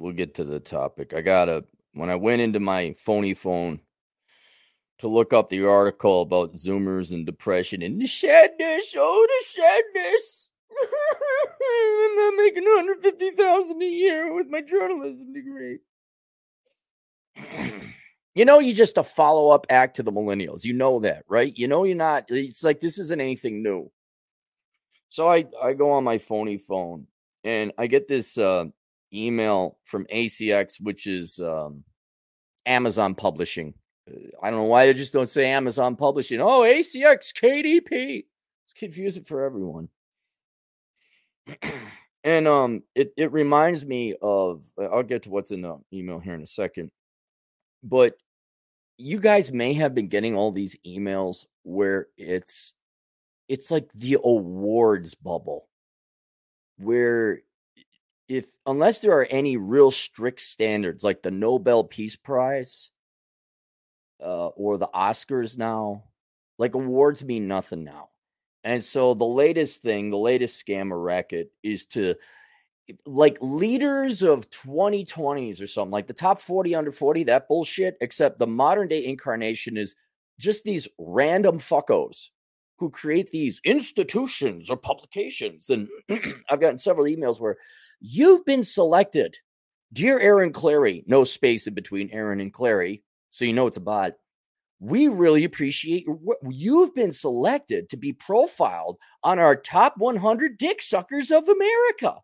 we'll get to the topic. When I went into my phony phone to look up the article about Zoomers and depression and the sadness, the sadness. I'm not making $150,000 a year with my journalism degree. You're just a follow-up act to the millennials. You know that, right? You're not. It's like this isn't anything new. So I go on my phony phone and I get this email from ACX, which is Amazon Publishing. I don't know why they just don't say Amazon Publishing. Oh, ACX, KDP. It's confusing for everyone. And it reminds me of, I'll get to what's in the email here in a second, but you guys may have been getting all these emails where it's like the awards bubble, where unless there are any real strict standards like the Nobel Peace Prize or the Oscars now, like awards mean nothing now. And so the latest scam or racket is to, like, leaders of 2020s or something, like the top 40 under 40, that bullshit, except the modern day incarnation is just these random fuckos who create these institutions or publications. And I've gotten several emails where you've been selected. Dear Aaron Clarey, no space in between Aaron and Clarey, so you know it's a bot. We really appreciate you've been selected to be profiled on our top 100 dick suckers of America.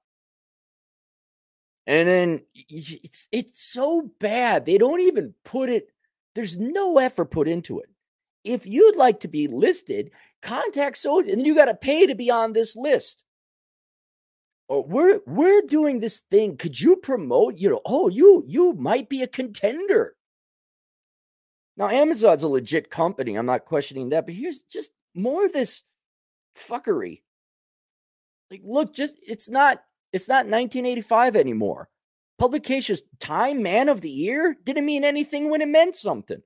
And then it's so bad. They don't even put it. There's no effort put into it. If you'd like to be listed, contact so, and then you got to pay to be on this list. Or we're doing this thing. Could you promote? You might be a contender. Now, Amazon's a legit company. I'm not questioning that, but here's just more of this fuckery. Like, look, it's not 1985 anymore. Publications Time Man of the Year didn't mean anything when it meant something.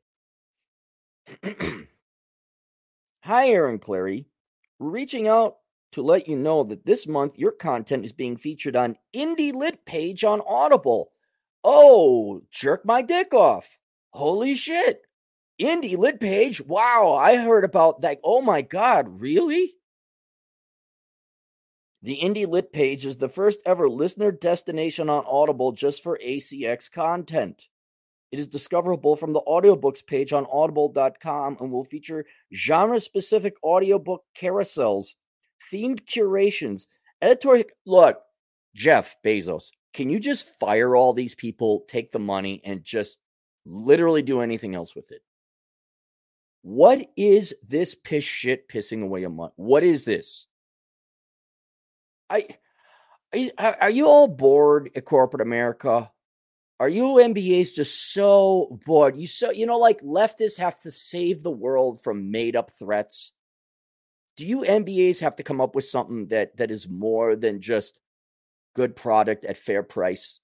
Hi, Aaron Clarey. We're reaching out to let you know that this month your content is being featured on Indie Lit page on Audible. Oh, jerk my dick off. Holy shit. Indie Lit page? Wow, I heard about that. Oh my God, really? The Indie Lit page is the first ever listener destination on Audible just for ACX content. It is discoverable from the audiobooks page on audible.com and will feature genre-specific audiobook carousels, themed curations, editorial. Look, Jeff Bezos, can you just fire all these people, take the money, and just literally do anything else with it? What is this piss shit pissing away a month? What is this? Are you all bored at corporate America? Are you MBAs just so bored? Like leftists have to save the world from made up threats. Do you MBAs have to come up with something that is more than just good product at fair price?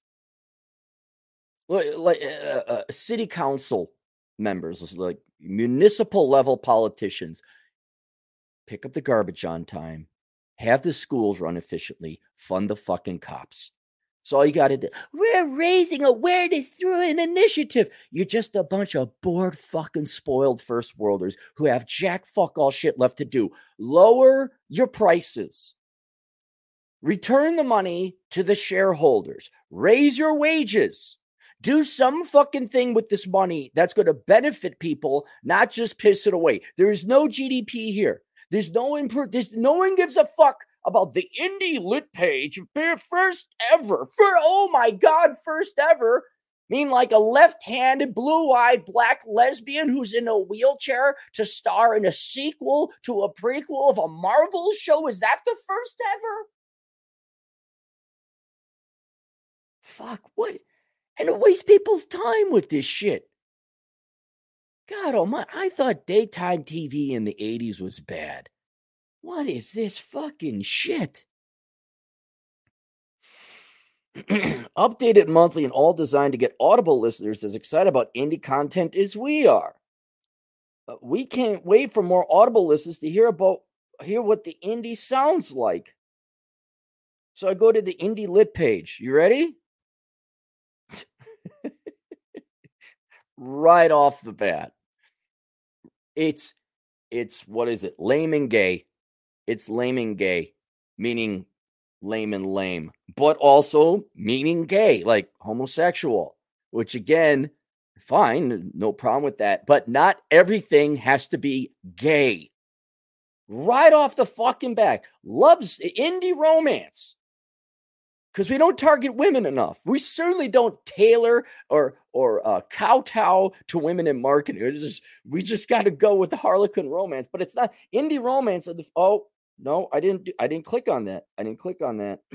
Like city council members, like municipal level politicians, pick up the garbage on time, have the schools run efficiently, fund the fucking cops. So all you got to do. We're raising awareness through an initiative. You're just a bunch of bored fucking spoiled first worlders who have jack fuck all shit left to do. Lower your prices. Return the money to the shareholders. Raise your wages. Do some fucking thing with this money that's going to benefit people, not just piss it away. There's no GDP here. There's no one gives a fuck about the Indie Lit page. First ever. First ever. Mean like a left-handed, blue-eyed black lesbian who's in a wheelchair to star in a sequel to a prequel of a Marvel show? Is that the first ever? Fuck, what? And it wastes people's time with this shit. God almighty, I thought daytime TV in the 80s was bad. What is this fucking shit? Updated monthly and all designed to get Audible listeners as excited about indie content as we are. We can't wait for more Audible listeners to hear what the indie sounds like. So I go to the Indie Lit page. You ready? right off the bat. It's what is it? Lame and gay. It's lame and gay, meaning lame and lame, but also meaning gay, like homosexual, which again, fine, no problem with that. But not everything has to be gay. Right off the fucking back. Loves indie romance. Because we don't target women enough. We certainly don't tailor or kowtow to women in marketing. We just got to go with the Harlequin romance, but it's not indie romance. Oh no, I didn't click on that. I didn't click on that.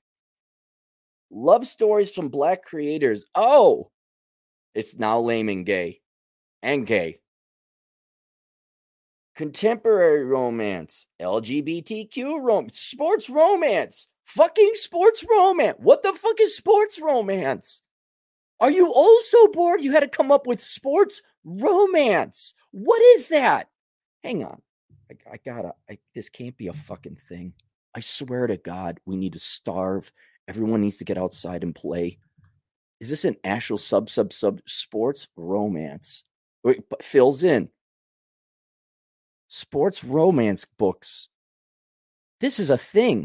Love stories from Black creators. Oh, it's now lame and gay, Contemporary romance, LGBTQ romance, sports romance. Fucking sports romance. What the fuck is sports romance? Are you also bored? You had to come up with sports romance. What is that? Hang on. This can't be a fucking thing. I swear to God, we need to starve. Everyone needs to get outside and play. Is this an actual sub sports romance? Wait, fills in. Sports romance books. This is a thing.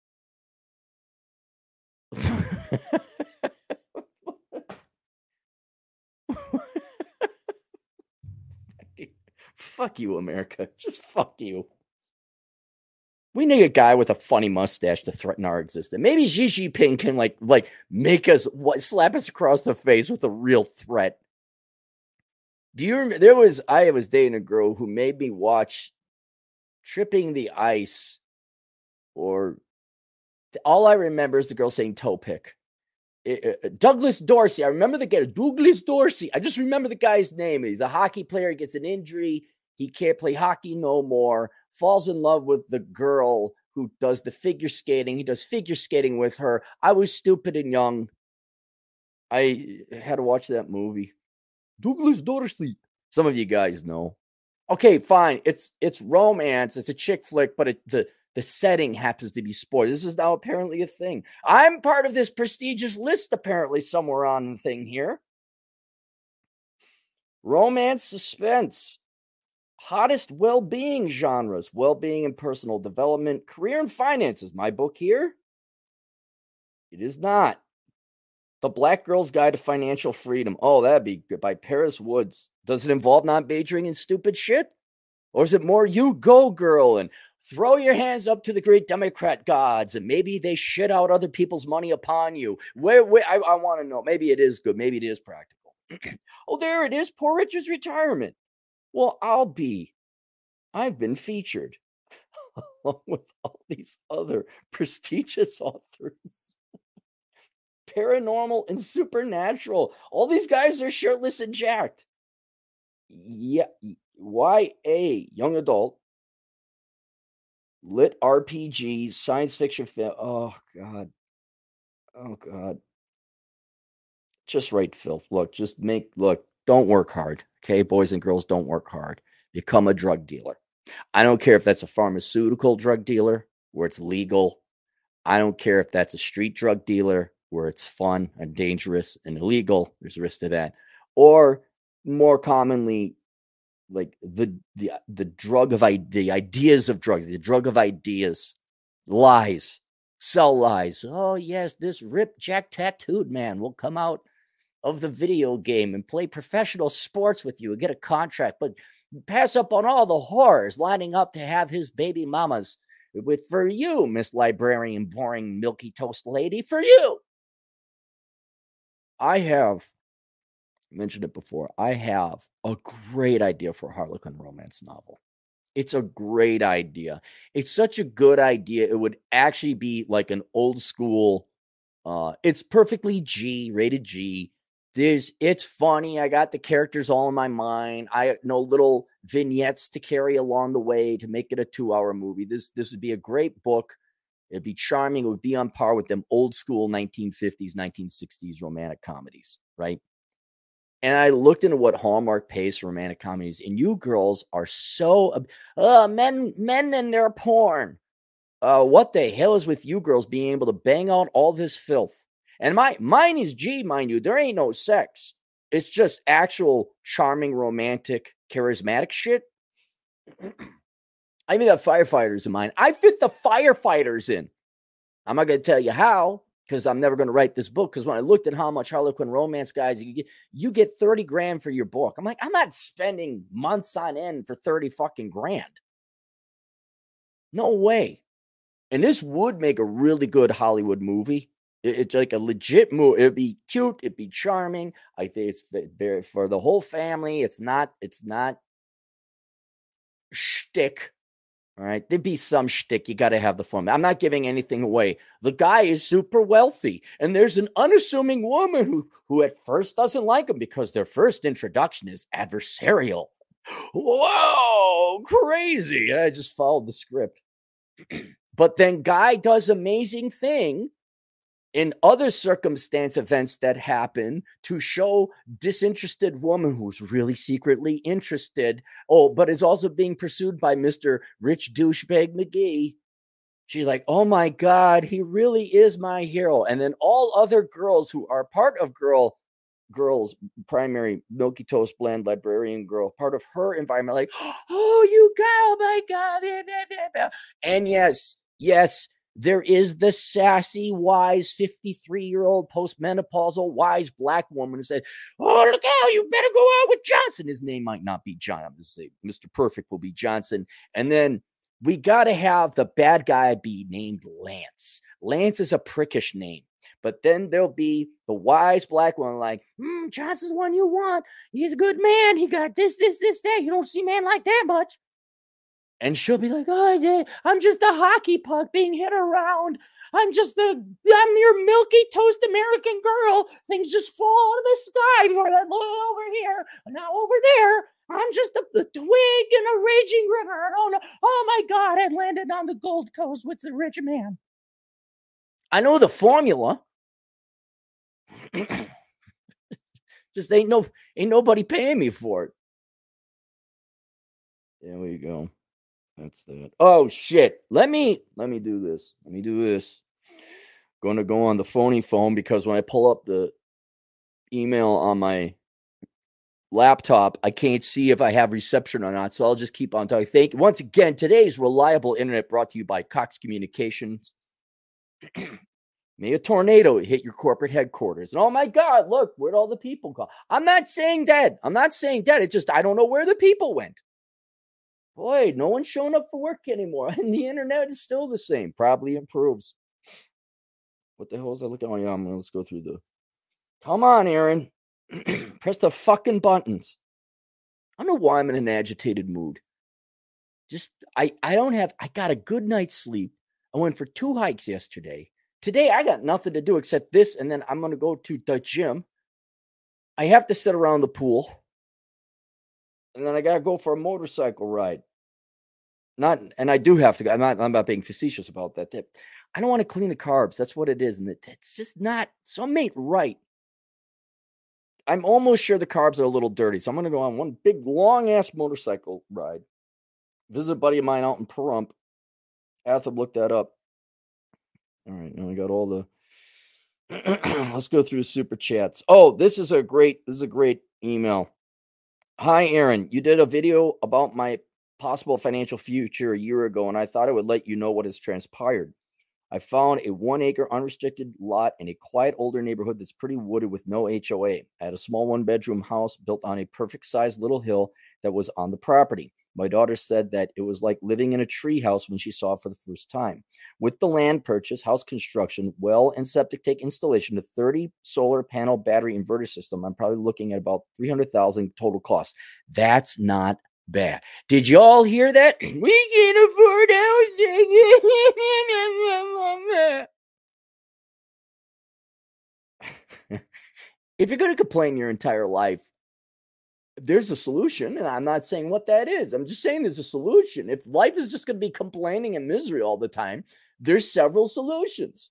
Fuck you, America. Just fuck you. We need a guy with a funny mustache to threaten our existence. Maybe Xi Jinping can like make us slap us across the face with a real threat. Do you remember? I was dating a girl who made me watch Tripping the Ice, or all I remember is the girl saying toe pick. Douglas Dorsey. I remember the guy, Douglas Dorsey. I just remember the guy's name. He's a hockey player. He gets an injury. He can't play hockey no more. Falls in love with the girl who does the figure skating. He does figure skating with her. I was stupid and young. I had to watch that movie. Douglas Dorsey. Some of you guys know. Okay, fine. It's romance. It's a chick flick, but the setting happens to be sports. This is now apparently a thing. I'm part of this prestigious list, apparently, somewhere on the thing here. Romance, suspense, hottest well-being genres, well-being and personal development, career and finances. My book here? It is not. The Black Girl's Guide to Financial Freedom. Oh, that'd be good. By Paris Woods. Does it involve not majoring in stupid shit? Or is it more you go, girl, and throw your hands up to the great Democrat gods, and maybe they shit out other people's money upon you? I want to know. Maybe it is good. Maybe it is practical. Oh, there it is. Poor Richard's retirement. Well, I've been featured along with all these other prestigious authors. Paranormal and supernatural. All these guys are shirtless and jacked. Yeah. YA, young adult, lit RPG, science fiction film. Oh God. Just write filth. Look, don't work hard. Okay, boys and girls, don't work hard. Become a drug dealer. I don't care if that's a pharmaceutical drug dealer where it's legal. I don't care if that's a street drug dealer where it's fun and dangerous and illegal. There's risk to that. Or more commonly, like the drug of the ideas of drugs, the drug of ideas, lies, sell lies. Oh yes, this ripped Jack tattooed man will come out of the video game and play professional sports with you and get a contract, but pass up on all the horrors lining up to have his baby mamas for you, Miss Librarian, boring milky toast lady, for you. I have mentioned it before. I have a great idea for a Harlequin romance novel. It's a great idea. It's such a good idea. It would actually be like an old school. It's perfectly rated G. It's funny. I got the characters all in my mind. I know little vignettes to carry along the way to make it a 2-hour movie. This would be a great book. It'd be charming. It would be on par with them old school 1950s, 1960s romantic comedies, right? And I looked into what Hallmark pays for romantic comedies, and you girls are so men and their porn. What the hell is with you girls being able to bang out all this filth? And mine is G, mind you. There ain't no sex. It's just actual charming, romantic, charismatic shit. I even got firefighters in mind. I fit the firefighters in. I'm not going to tell you how, because I'm never going to write this book. Because when I looked at how much Harlequin romance guys you get 30 grand for your book. I'm like, I'm not spending months on end for 30 fucking grand. No way. And this would make a really good Hollywood movie. It's like a legit movie. It'd be cute. It'd be charming. I think it's for the whole family. It's not shtick. All right. There'd be some shtick. You got to have the fun. I'm not giving anything away. The guy is super wealthy. And there's an unassuming woman who at first doesn't like him because their first introduction is adversarial. Whoa, crazy. I just followed the script. But then guy does amazing thing in other circumstance events that happen to show disinterested woman who's really secretly interested. Oh, but is also being pursued by Mr. Rich Douchebag McGee. She's like, oh my God, he really is my hero. And then all other girls who are part of girls primary Milky Toast blend librarian girl, part of her environment, like, oh, you go, oh my God. And yes, there is the sassy, wise 53-year-old postmenopausal wise black woman who said, oh, look out, you better go out with Johnson. His name might not be John. I'm just saying Mr. Perfect will be Johnson. And then we got to have the bad guy be named Lance. Lance is a prickish name. But then there'll be the wise black one like, Johnson's one you want. He's a good man. He got this, that. You don't see man like that much. And she'll be like, oh, yeah, I'm just a hockey puck being hit around. I'm your Milky Toast American girl. Things just fall out of the sky for that over here, now over there. I'm just a twig in a raging river. Oh my God, I landed on the Gold Coast with the rich man. I know the formula. Just ain't nobody paying me for it. There we go. That's that. Oh shit. Let me do this. Going to go on the phony phone because when I pull up the email on my laptop, I can't see if I have reception or not. So I'll just keep on talking. Thank you. Once again, today's reliable internet brought to you by Cox Communications. May a tornado hit your corporate headquarters. And oh my God, look, where'd all the people go? I'm not saying dead. It's just I don't know where the people went. Boy, no one's showing up for work anymore. And the internet is still the same. Probably improves. What the hell is that looking? Oh, yeah, let's go through the. Come on, Aaron. Press the fucking buttons. I don't know why I'm in an agitated mood. Just, I got a good night's sleep. I went for 2 hikes yesterday. Today, I got nothing to do except this, and then I'm going to go to the gym. I have to sit around the pool. And then I got to go for a motorcycle ride. And I do have to go. I'm not being facetious about that. I don't want to clean the carbs. That's what it is. And it's just not, some ain't right. I'm almost sure the carbs are a little dirty. So I'm going to go on one big, long-ass motorcycle ride. Visit a buddy of mine out in Pahrump. I have to look that up. All right, now we got all the. Let's go through super chats. Oh, this is a great email. Hi, Aaron. You did a video about my possible financial future a year ago, and I thought I would let you know what has transpired. I found a 1-acre unrestricted lot in a quiet older neighborhood that's pretty wooded with no HOA. I had a small 1-bedroom house built on a perfect-sized little hill that was on the property. My daughter said that it was like living in a tree house when she saw it for the first time. With the land purchase, house construction, well and septic tank installation, the 30 solar panel battery inverter system, I'm probably looking at about $300,000 total cost. That's not bad. Did y'all hear that? We can afford housing. If you're going to complain your entire life, there's a solution, and I'm not saying what that is. I'm just saying there's a solution. If life is just going to be complaining and misery all the time, there's several solutions.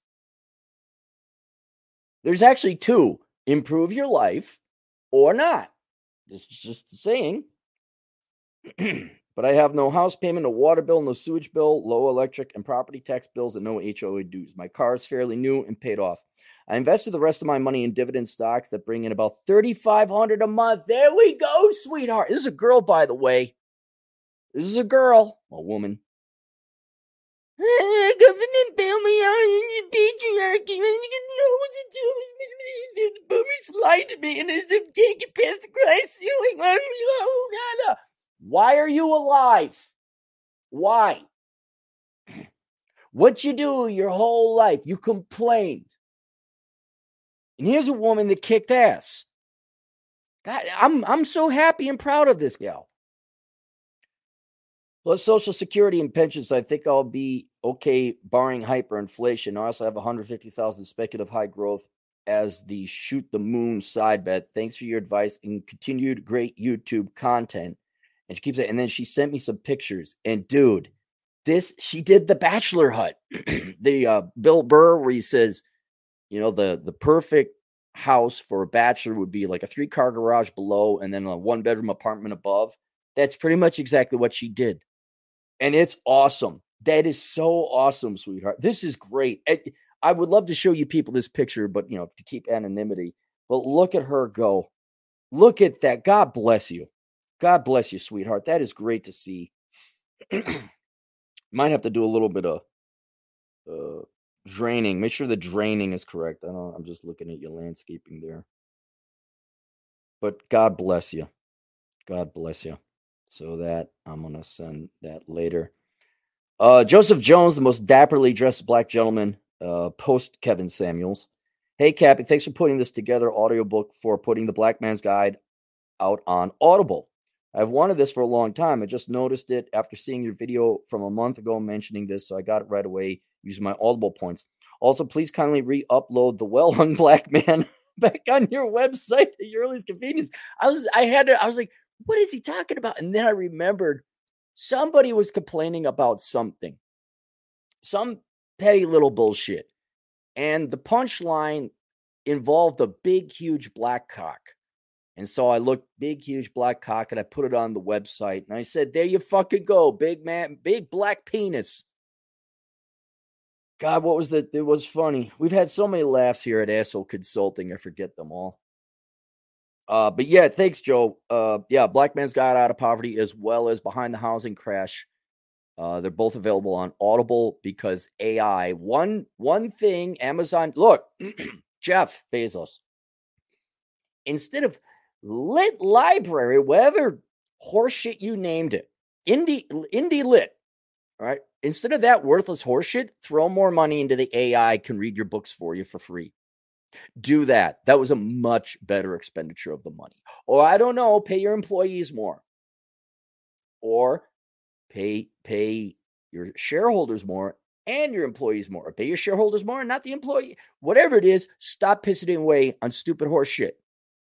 There's actually 2. Improve your life or not. This is just saying. But I have no house payment, no water bill, no sewage bill, low electric and property tax bills, and no HOA dues. My car is fairly new and paid off. I invested the rest of my money in dividend stocks that bring in about $3,500 a month. There we go, sweetheart. This is a girl, by the way. This is a girl, a woman. Government bail me out in the patriarchy. I didn't know what to do. The boomers lied to me, and as if can't get past the glass ceiling. Why are you alive? Why? What you do your whole life? You complained. And here's a woman that kicked ass. God, I'm so happy and proud of this gal. Plus Social Security and pensions, I think I'll be okay, barring hyperinflation. I also have 150,000 speculative high growth as the shoot the moon side bet. Thanks for your advice and continued great YouTube content. And she keeps it. And then she sent me some pictures. And dude, she did the bachelor hut. The Bill Burr, where he says, you know, the perfect house for a bachelor would be like a 3-car garage below and then a 1-bedroom apartment above. That's pretty much exactly what she did. And it's awesome. That is so awesome, sweetheart. This is great. I would love to show you people this picture, but, you know, to keep anonymity. But look at her go. Look at that. God bless you. God bless you, sweetheart. That is great to see. Might have to do a little bit of draining. Make sure the draining is correct. I'm just looking at your landscaping there. But God bless you. God bless you. So that I'm going to send that later. Joseph Jones, the most dapperly dressed black gentleman, post Kevin Samuels. Hey, Cappy, thanks for putting this together. Audiobook for putting the Black Man's Guide out on Audible. I've wanted this for a long time. I just noticed it after seeing your video from a month ago mentioning this, so I got it right away using my Audible points. Also, please kindly re-upload the Well-Hung Black Man back on your website at your earliest convenience. I was like, what is he talking about? And then I remembered somebody was complaining about something, some petty little bullshit. And the punchline involved a big, huge black cock. And so I looked, big, huge black cock, and I put it on the website. And I said, there you fucking go, big man, big black penis. God, what was that? It was funny. We've had so many laughs here at Asshole Consulting. I forget them all. But yeah, thanks, Joe. Yeah, Black Man's Guide Out of Poverty, as well as Behind the Housing Crash. They're both available on Audible because AI. One thing, Amazon. Look, Jeff Bezos. Instead of Lit Library, whatever horseshit you named it, Indie Lit, all right? Instead of that worthless horseshit, throw more money into the AI can read your books for you for free. Do that. That was a much better expenditure of the money. Or I don't know, pay your employees more. Or pay your shareholders more and your employees more. Or pay your shareholders more and not the employee. Whatever it is, stop pissing it away on stupid horse shit.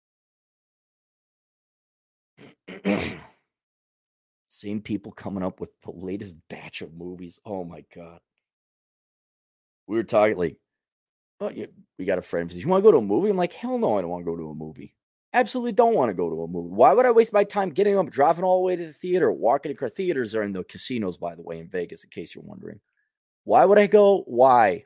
Same people coming up with the latest batch of movies. Oh my God. We were talking like, oh, yeah, we got a friend who says, you want to go to a movie? I'm like, hell no, I don't want to go to a movie. Absolutely don't want to go to a movie. Why would I waste my time getting up, driving all the way to the theater, walking to theaters are in the casinos, by the way, in Vegas, in case you're wondering. Why would I go? Why?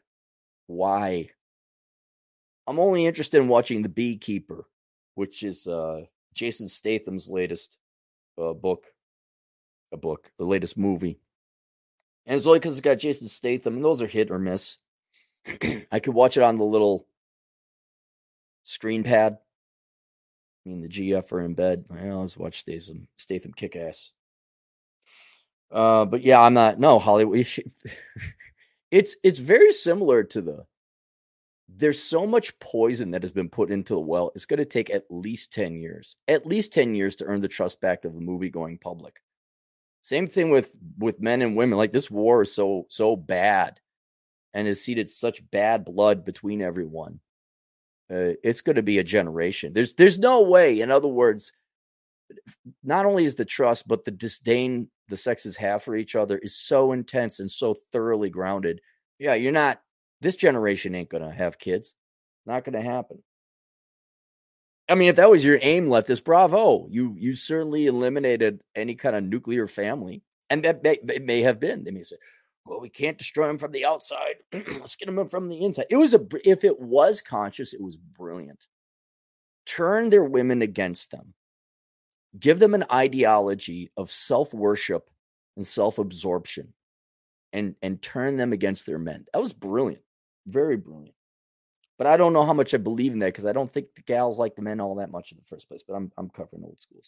I'm only interested in watching The Beekeeper, which is Jason Statham's latest book, the latest movie. And it's only because it's got Jason Statham, and those are hit or miss. I could watch it on the little screen pad. I mean, the GF are in bed. Well, let's watch Statham kick ass. But yeah, I'm not. No, Hollywood. It's very similar to there's so much poison that has been put into the well. It's going to take at least 10 years. At least 10 years to earn the trust back of the movie-going public. Same thing with men and women. Like, this war is so bad and has seeded such bad blood between everyone. It's going to be a generation. There's no way. In other words, not only is the trust, but the disdain the sexes have for each other is so intense and so thoroughly grounded. Yeah, this generation ain't going to have kids. Not going to happen. I mean, if that was your aim, leftist, bravo. You certainly eliminated any kind of nuclear family. And that may have been. They may say, well, we can't destroy them from the outside. Let's get them from the inside. If it was conscious, it was brilliant. Turn their women against them. Give them an ideology of self-worship and self-absorption, and turn them against their men. That was brilliant. Very brilliant. But I don't know how much I believe in that, because I don't think the gals like the men all that much in the first place. But I'm covering old school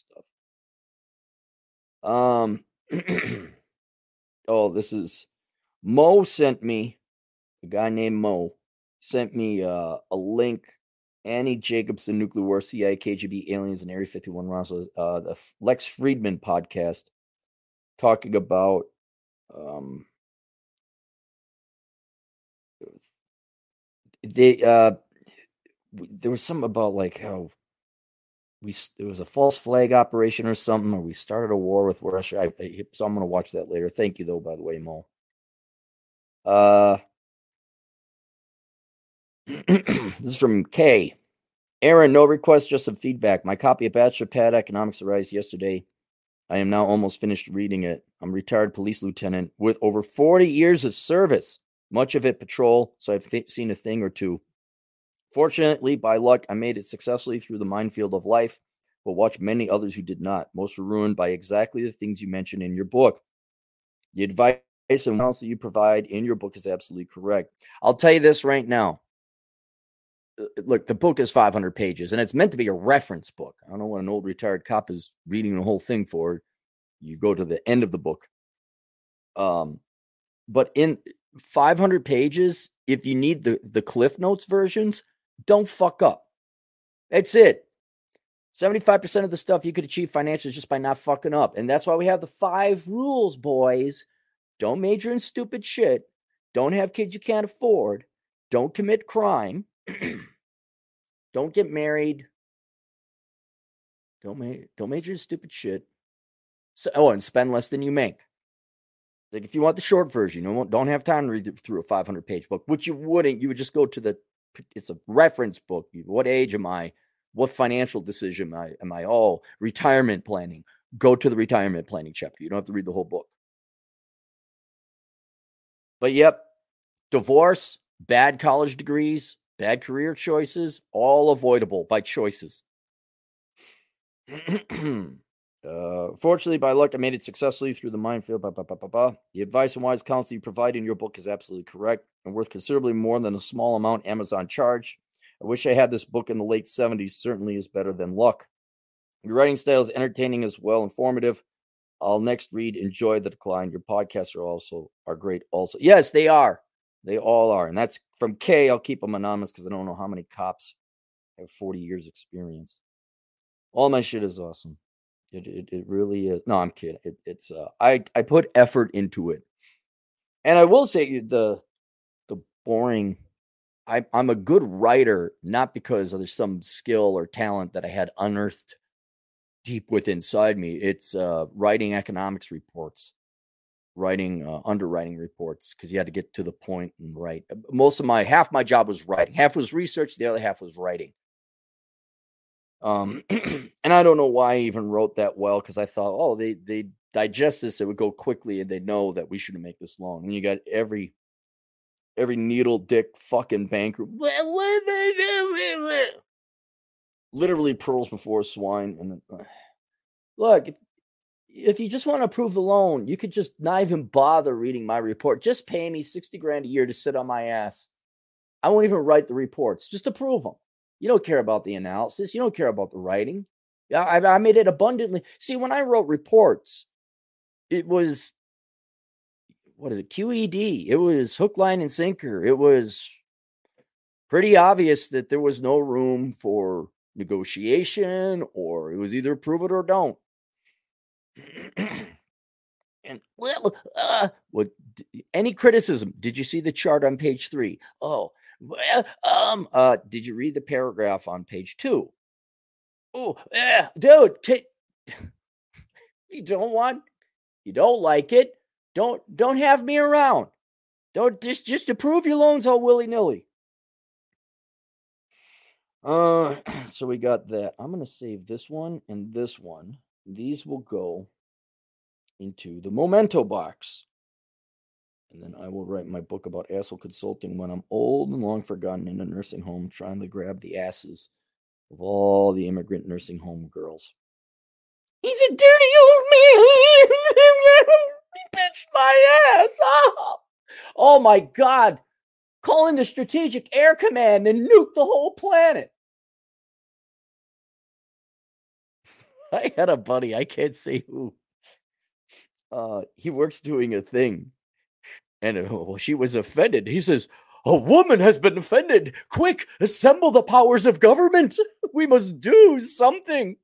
stuff. Oh, this is Mo sent me, a guy named Mo sent me a link. Annie Jacobson, Nuclear War, CIA, KGB, Aliens, and Area 51 Roswell, the Lex Friedman podcast, talking about there was something about like how it was a false flag operation or something, or we started a war with Russia. So I'm going to watch that later. Thank you, though, by the way, Mo. This is from Kay. Aaron, no request, just some feedback. My copy of Bachelor Pad Economics arrived yesterday. I am now almost finished reading it. I'm a retired police lieutenant with over 40 years of service, much of it patrol, so I've seen a thing or two. Fortunately, by luck, I made it successfully through the minefield of life, but watched many others who did not. Most were ruined by exactly the things you mentioned in your book. The advice and counsel you provide in your book is absolutely correct. I'll tell you this right now. Look, the book is 500 pages, and it's meant to be a reference book. I don't know what an old retired cop is reading the whole thing for. You go to the end of the book. But in 500 pages, if you need the Cliff Notes versions, don't fuck up. That's it. 75% of the stuff you could achieve financially just by not fucking up. And that's why we have the 5 rules, boys. Don't major in stupid shit. Don't have kids you can't afford. Don't commit crime. Don't get married. Don't major in stupid shit. And spend less than you make. Like, if you want the short version, don't have time to read through a 500-page book, which you wouldn't. You would just go to it's a reference book. What age am I? What financial decision am I? Oh, retirement planning. Go to the retirement planning chapter. You don't have to read the whole book. But yep, divorce, bad college degrees, bad career choices, all avoidable by choices. Fortunately, by luck, I made it successfully through the minefield. The advice and wise counsel you provide in your book is absolutely correct and worth considerably more than a small amount Amazon charged. I wish I had this book in the late 70s. Certainly is better than luck. Your writing style is entertaining as well, informative. I'll next read Enjoy the Decline. Your podcasts are great also. Yes, they are. They all are. And that's from Kay. I'll keep them anonymous because I don't know how many cops have 40 years experience. All my shit is awesome. It really is. No, I'm kidding. It's I put effort into it. And I will say the boring, I'm a good writer, not because there's some skill or talent that I had unearthed deep within inside me. It's writing economics reports, writing underwriting reports, because you had to get to the point and write. Half my job was writing. Half was research, the other half was writing. And I don't know why I even wrote that well, because I thought, oh, they digest this, it would go quickly, and they know that we shouldn't make this long. And you got every needle dick fucking banker literally pearls before swine. And look, if you just want to approve the loan, you could just not even bother reading my report. Just pay me $60,000 a year to sit on my ass. I won't even write the reports. Just approve them. You don't care about the analysis. You don't care about the writing. I made it abundantly. See, when I wrote reports, it was, what is it, QED. It was hook, line, and sinker. It was pretty obvious that there was no room for negotiation, or it was either approve it or don't. And what? Any criticism? Did you see the chart on page 3? Oh, well, did you read the paragraph on page 2? Oh, yeah, dude. You don't like it. Don't have me around. Don't just approve your loans all willy-nilly. So we got that. I'm gonna save this one and this one. These will go into the memento box. And then I will write my book about asshole consulting when I'm old and long forgotten in a nursing home, trying to grab the asses of all the immigrant nursing home girls. He's a dirty old man. He pinched my ass. Oh my God. Call in the Strategic Air Command and nuke the whole planet. I had a buddy, I can't say who. He works doing a thing. And she was offended. He says, "A woman has been offended. Quick, assemble the powers of government. We must do something."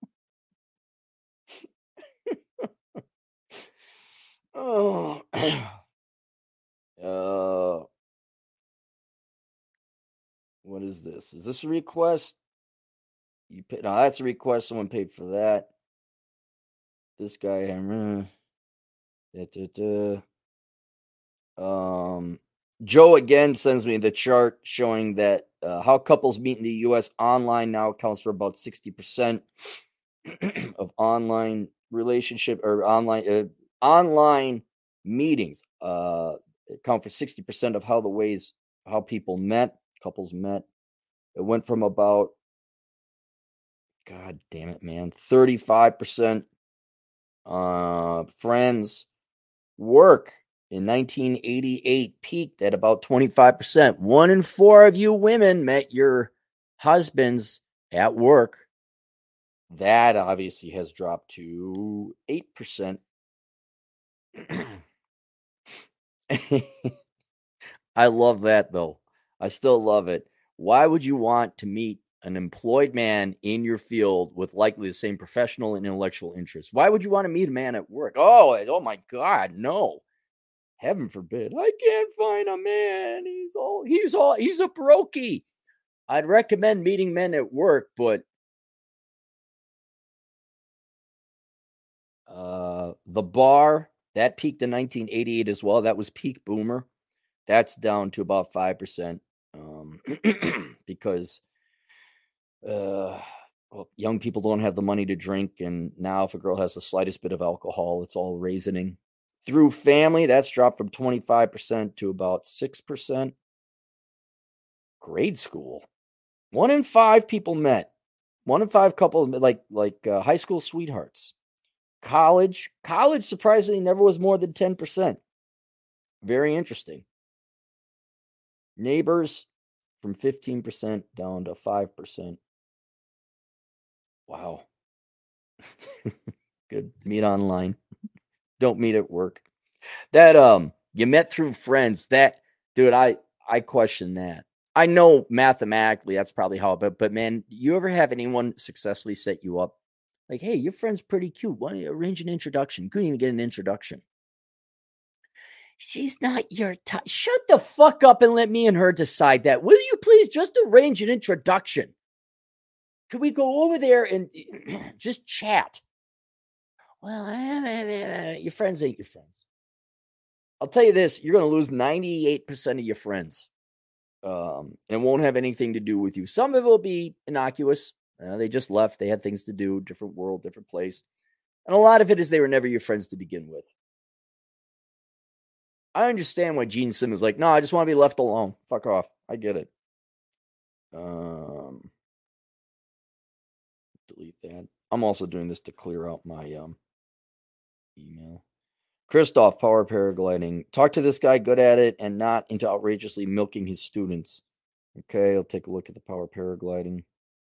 Oh. What is this? Is this a request? You pay, no, that's a request. Someone paid for that. This guy, Joe again sends me the chart showing that how couples meet in the U.S. online now accounts for about 60% of online relationship or online meetings. Account for 60% of how couples met. It went from about, God damn it, man, 35% friends. Work in 1988 peaked at about 25%. 1 in 4 of you women met your husbands at work. That obviously has dropped to 8%. I love that, though. I still love it. Why would you want to meet an employed man in your field with likely the same professional and intellectual interests? Why would you want to meet a man at work? Oh my God, no. Heaven forbid. I can't find a man. He's a brokey. I'd recommend meeting men at work, but the bar, that peaked in 1988 as well. That was peak boomer. That's down to about 5%. Because young people don't have the money to drink, and now if a girl has the slightest bit of alcohol, it's all raisoning. Through family, that's dropped from 25% to about 6%. Grade school, 1 in 5 people met. 1 in 5 couples met, like high school sweethearts. College, surprisingly never was more than 10%. Very interesting. Neighbors, from 15% down to 5%. Wow. Good. Meet online. Don't meet at work. That you met through friends. That, dude, I question that. I know mathematically that's probably how, but man, you ever have anyone successfully set you up? Like, hey, your friend's pretty cute. Why don't you arrange an introduction? Couldn't even get an introduction. She's not your type. Shut the fuck up and let me and her decide that. Will you please just arrange an introduction? Could we go over there and just chat? Well, your friends ain't your friends. I'll tell you this, you're going to lose 98% of your friends. And it won't have anything to do with you. Some of it will be innocuous. They just left. They had things to do, different world, different place. And a lot of it is they were never your friends to begin with. I understand why Gene Simmons is like, no, I just want to be left alone. Fuck off. I get it. Delete that. I'm also doing this to clear out my email. Christoph, power paragliding. Talk to this guy, good at it, and not into outrageously milking his students. Okay, I'll take a look at the power paragliding.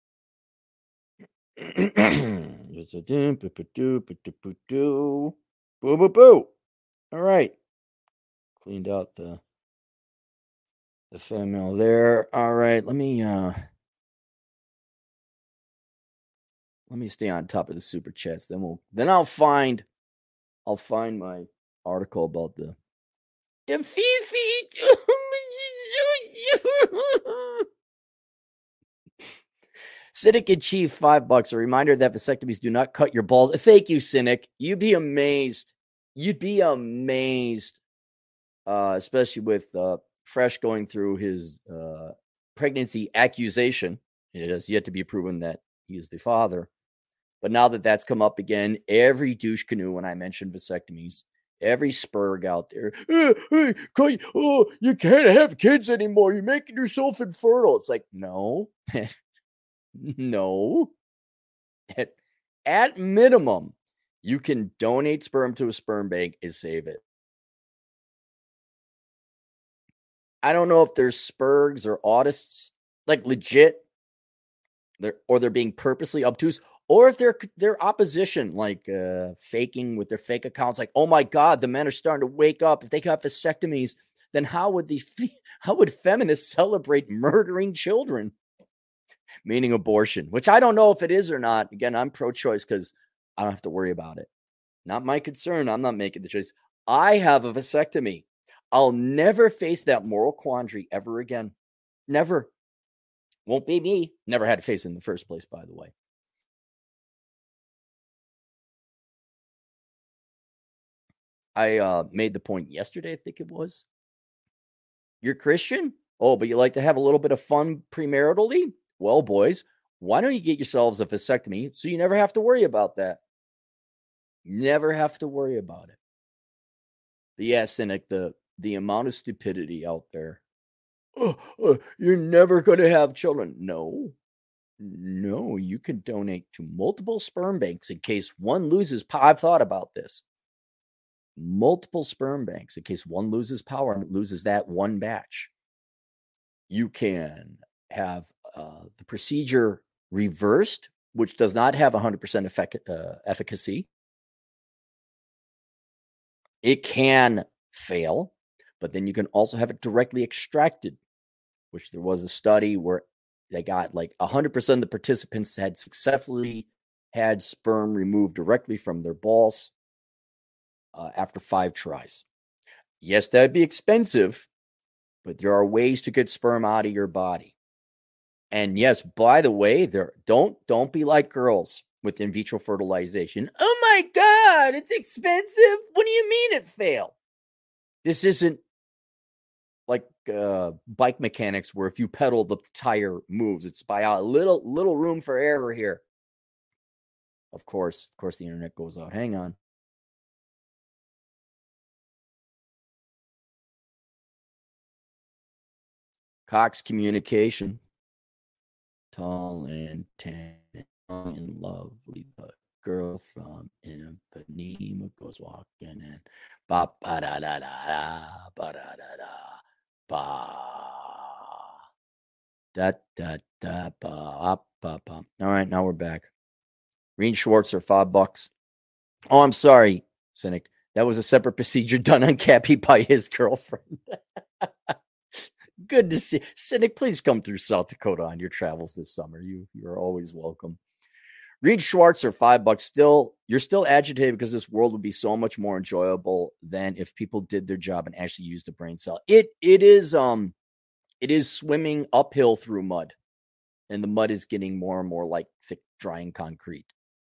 Boo, boo, boo. All right. Cleaned out the fan mail there. All right, let me stay on top of the super chats. Then I'll find my article about the Fifi. Cynic in Chief, $5. A reminder that vasectomies do not cut your balls. Thank you, Cynic. You'd be amazed. Especially with Fresh going through his pregnancy accusation. It has yet to be proven that he is the father. But now that that's come up again, every douche canoe when I mention vasectomies Every spurg out there, hey, you can't have kids anymore. You're making yourself infertile. It's like, no, no. At minimum, you can donate sperm to a sperm bank and save it. I don't know if there's spurgs or autists, like legit, they're being purposely obtuse, or if they're opposition, like faking with their fake accounts, like, oh my God, the men are starting to wake up. If they have vasectomies, then how would feminists celebrate murdering children? Meaning abortion, which I don't know if it is or not. Again, I'm pro-choice because I don't have to worry about it. Not my concern. I'm not making the choice. I have a vasectomy. I'll never face that moral quandary ever again. Never. Won't be me. Never had to face it in the first place, by the way. I made the point yesterday, I think it was. You're Christian? Oh, but you like to have a little bit of fun premaritally? Well, boys, why don't you get yourselves a vasectomy so you never have to worry about that? Never have to worry about it. But yeah, Cynic, the amount of stupidity out there. You're never going to have children. No, you can donate to multiple sperm banks in case one loses power. I've thought about this. Multiple sperm banks in case one loses power and loses that one batch. You can have the procedure reversed, which does not have 100% efficacy. It can fail, but then you can also have it directly extracted, which there was a study where they got like 100% of the participants had successfully had sperm removed directly from their balls after 5 tries. Yes, that'd be expensive, but there are ways to get sperm out of your body. And yes, by the way, don't be like girls with in vitro fertilization. Oh my God, it's expensive. What do you mean it failed? This isn't like bike mechanics where if you pedal, the tire moves. It's by a little room for error here. Of course, the internet goes out. Hang on. Cox Communication. Tall and tan, and lovely, but girl from Ipanema goes walking in. Ba ba da da da ba da da da ba da da da ba ba ba. All right, now we're back. Reed Schwartzer, $5. Oh, I'm sorry, Cynic. That was a separate procedure done on Cappy by his girlfriend. Good to see. Cynic, please come through South Dakota on your travels this summer. You're always welcome. Reed Schwartzer, $5. You're still agitated because this world would be so much more enjoyable than if people did their job and actually used a brain cell. It is swimming uphill through mud, and the mud is getting more and more like thick, drying concrete.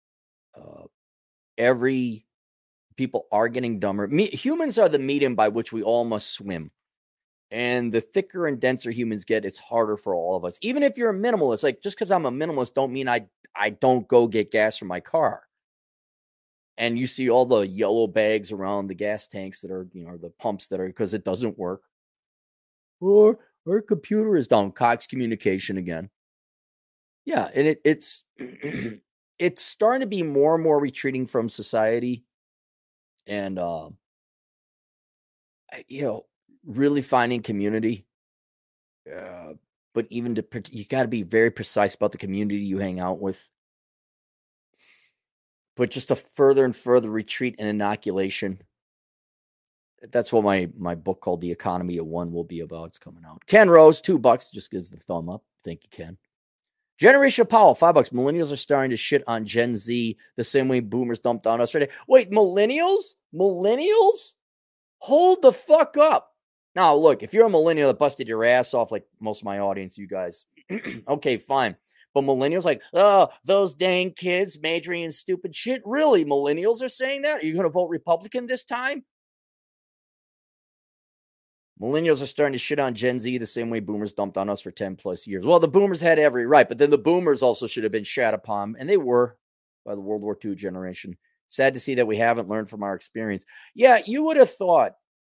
People are getting dumber. Humans are the medium by which we all must swim. And the thicker and denser humans get, it's harder for all of us. Even if you're a minimalist, like just because I'm a minimalist don't mean I don't go get gas from my car. And you see all the yellow bags around the gas tanks that are, the pumps that are, because it doesn't work. Or our computer is down. Cox Communication again. Yeah, and it's it's starting to be more and more retreating from society. And really finding community. But even you got to be very precise about the community you hang out with. But just a further and further retreat and inoculation. That's what my book called The Economy of One will be about. It's coming out. Ken Rose, $2, just gives the thumb up. Thank you, Ken. Generation Powell, $5. Millennials are starting to shit on Gen Z the same way boomers dumped on us. Wait, millennials? Hold the fuck up. Now, look, if you're a millennial that busted your ass off, like most of my audience, you guys, okay, fine. But millennials like, oh, those dang kids majoring in stupid shit. Really, millennials are saying that? Are you going to vote Republican this time? Millennials are starting to shit on Gen Z the same way boomers dumped on us for 10 plus years. Well, the boomers had every right, but then the boomers also should have been shat upon, and they were by the World War II generation. Sad to see that we haven't learned from our experience. Yeah, you would have thought,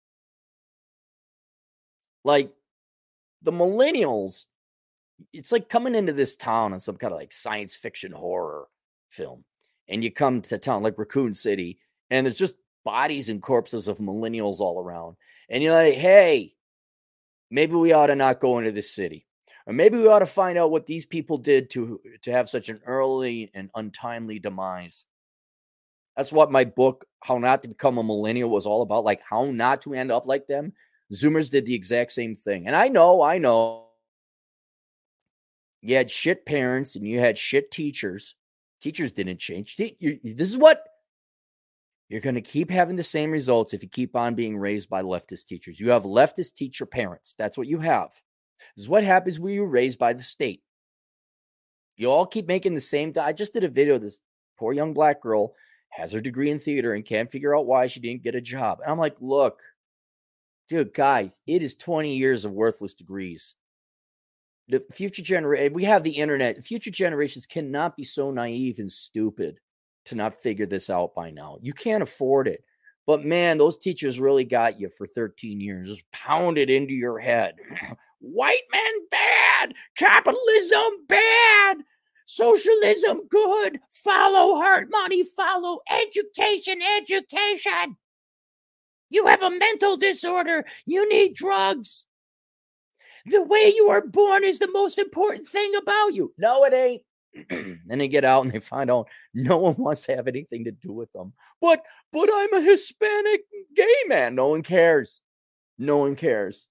like, the millennials, it's like coming into this town on some kind of like science fiction horror film. And you come to town like Raccoon City, and there's just bodies and corpses of millennials all around. And you're like, hey, maybe we ought to not go into this city. Or maybe we ought to find out what these people did to have such an early and untimely demise. That's what my book, How Not to Become a Millennial, was all about. Like, how not to end up like them. Zoomers did the exact same thing. And I know. You had shit parents and you had shit teachers. Teachers didn't change. This is what you're going to keep having the same results if you keep on being raised by leftist teachers. You have leftist teacher parents. That's what you have. This is what happens when you're raised by the state. You all keep making the same. I just did a video of this poor young black girl has her degree in theater and can't figure out why she didn't get a job. And I'm like, look, dude, guys, it is 20 years of worthless degrees. The future generation, we have the internet. Future generations cannot be so naive and stupid to not figure this out by now. You can't afford it. But man, those teachers really got you for 13 years. Just pounded into your head. White men bad. Capitalism bad. Socialism good. Follow hard money. Follow education. Education. You have a mental disorder. You need drugs. The way you are born is the most important thing about you. No, it ain't. Then they get out and they find out no one wants to have anything to do with them. But I'm a Hispanic gay man. No one cares. No one cares.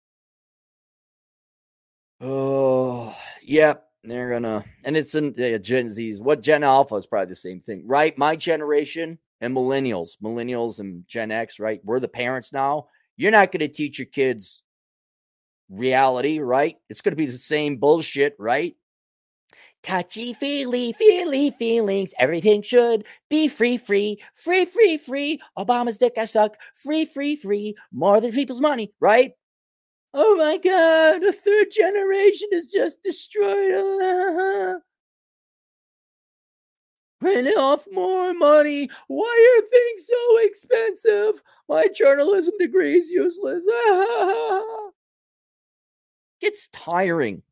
Oh, yeah. They're gonna, and it's in Gen Z's. What Gen Alpha is probably the same thing, right? My generation and millennials and Gen X, right? We're the parents now. You're not going to teach your kids reality, right? It's going to be the same bullshit, right? Touchy feely feelings. Everything should be free. Obama's dick I suck. Free. More than people's money, right? Oh my God, a third generation is just destroyed. Print off more money. Why are things so expensive? My journalism degree is useless. Gets tiring.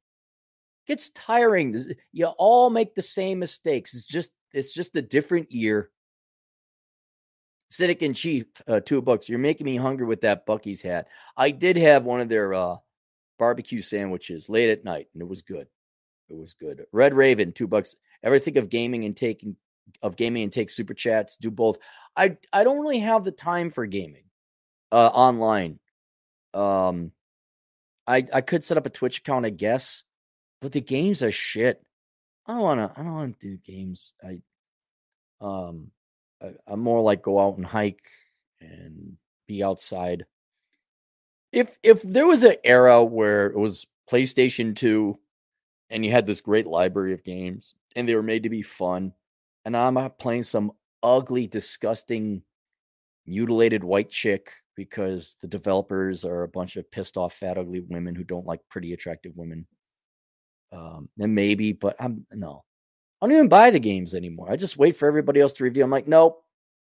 You all make the same mistakes. It's just a year year. Cynic in Chief, $2. You're making me hungry with that Buc-ee's hat. I did have one of their barbecue sandwiches late at night, and it was good. Red Raven, $2. Ever think of gaming and take super chats? Do both. I don't really have the time for gaming online. I could set up a Twitch account, I guess, but the games are shit. I don't want to do games. I'm more like go out and hike and be outside. If there was an era where it was PlayStation 2 and you had this great library of games and they were made to be fun, and I'm not playing some ugly, disgusting, mutilated white chick because the developers are a bunch of pissed off, fat, ugly women who don't like pretty, attractive women. Then maybe, but no. I don't even buy the games anymore. I just wait for everybody else to review. I'm like, nope.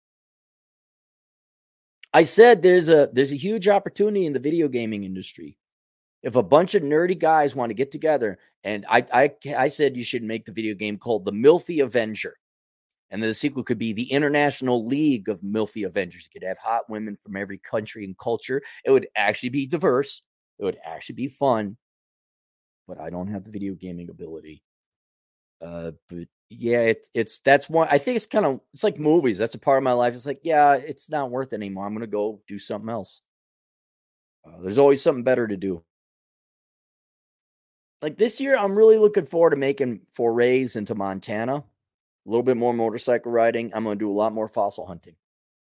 I said there's a huge opportunity in the video gaming industry. If a bunch of nerdy guys want to get together, and I said you should make the video game called the Milfy Avenger. And then the sequel could be the International League of Milfy Avengers. You could have hot women from every country and culture. It would actually be diverse. It would actually be fun. But I don't have the video gaming ability. But yeah, that's one. I think it's like movies. That's a part of my life. It's like, yeah, it's not worth it anymore. I'm gonna go do something else. There's always something better to do. Like this year, I'm really looking forward to making forays into Montana. A little bit more motorcycle riding. I'm gonna do a lot more fossil hunting.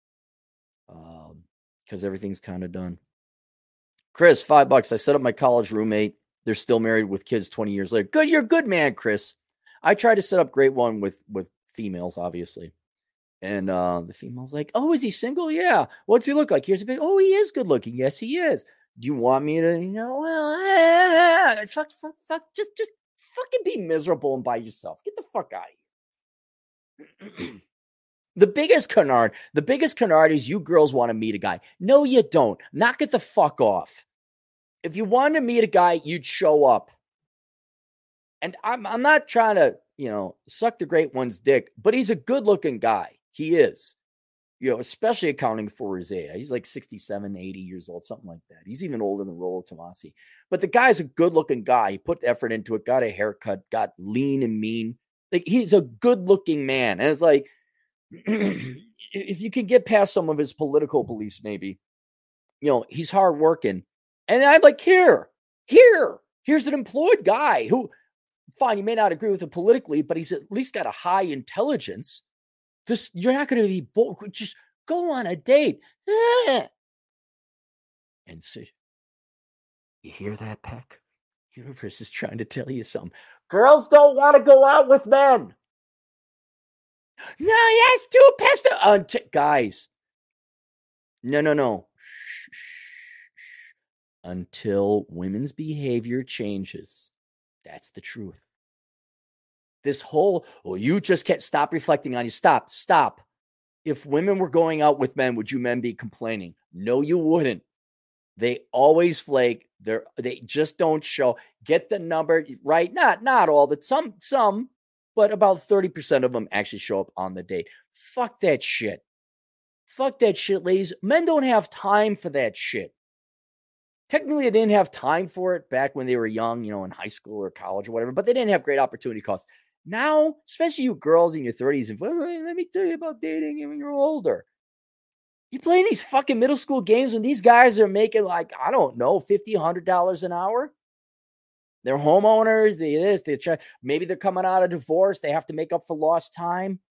Because everything's kind of done. Chris, $5. I set up my college roommate. They're still married with kids 20 years later. Good, you're a good man, Chris. I tried to set up great one with females, obviously. And the female's like, oh, is he single? Yeah. What's he look like? Here's a bit. Oh, he is good looking. Yes, he is. Do you want me to, fuck, just fucking be miserable and by yourself. Get the fuck out of here. The biggest canard is you girls want to meet a guy. No, you don't. Knock it the fuck off. If you wanted to meet a guy, you'd show up. And I'm not trying to, suck the great one's dick, but he's a good-looking guy. He is. Especially accounting for his age. He's like 67, 80 years old, something like that. He's even older than Rollo Tomasi. But the guy's a good-looking guy. He put effort into it, got a haircut, got lean and mean. Like, he's a good-looking man. And it's like, if you can get past some of his political beliefs, maybe, he's hardworking. And I'm like, here's an employed guy who, fine, you may not agree with him politically, but he's at least got a high intelligence. You're not going to be bored. Just go on a date. And so, you hear that, Peck? Universe is trying to tell you something. Girls don't want to go out with men. No, that's too pesty. Guys. No. Shh. Until women's behavior changes. That's the truth. This whole, you just can't stop reflecting on you. Stop. If women were going out with men, would you men be complaining? No, you wouldn't. They always flake. They just don't show. Get the number right. Not all that. Some, but about 30% of them actually show up on the date. Fuck that shit. Ladies. Men don't have time for that shit. Technically, they didn't have time for it back when they were young, in high school or college or whatever, but they didn't have great opportunity costs. Now, especially you girls in your 30s, and let me tell you about dating when you're older. You play these fucking middle school games when these guys are making like, I don't know, $50, $100 an hour. They're homeowners. They try. Maybe they're coming out of divorce. They have to make up for lost time.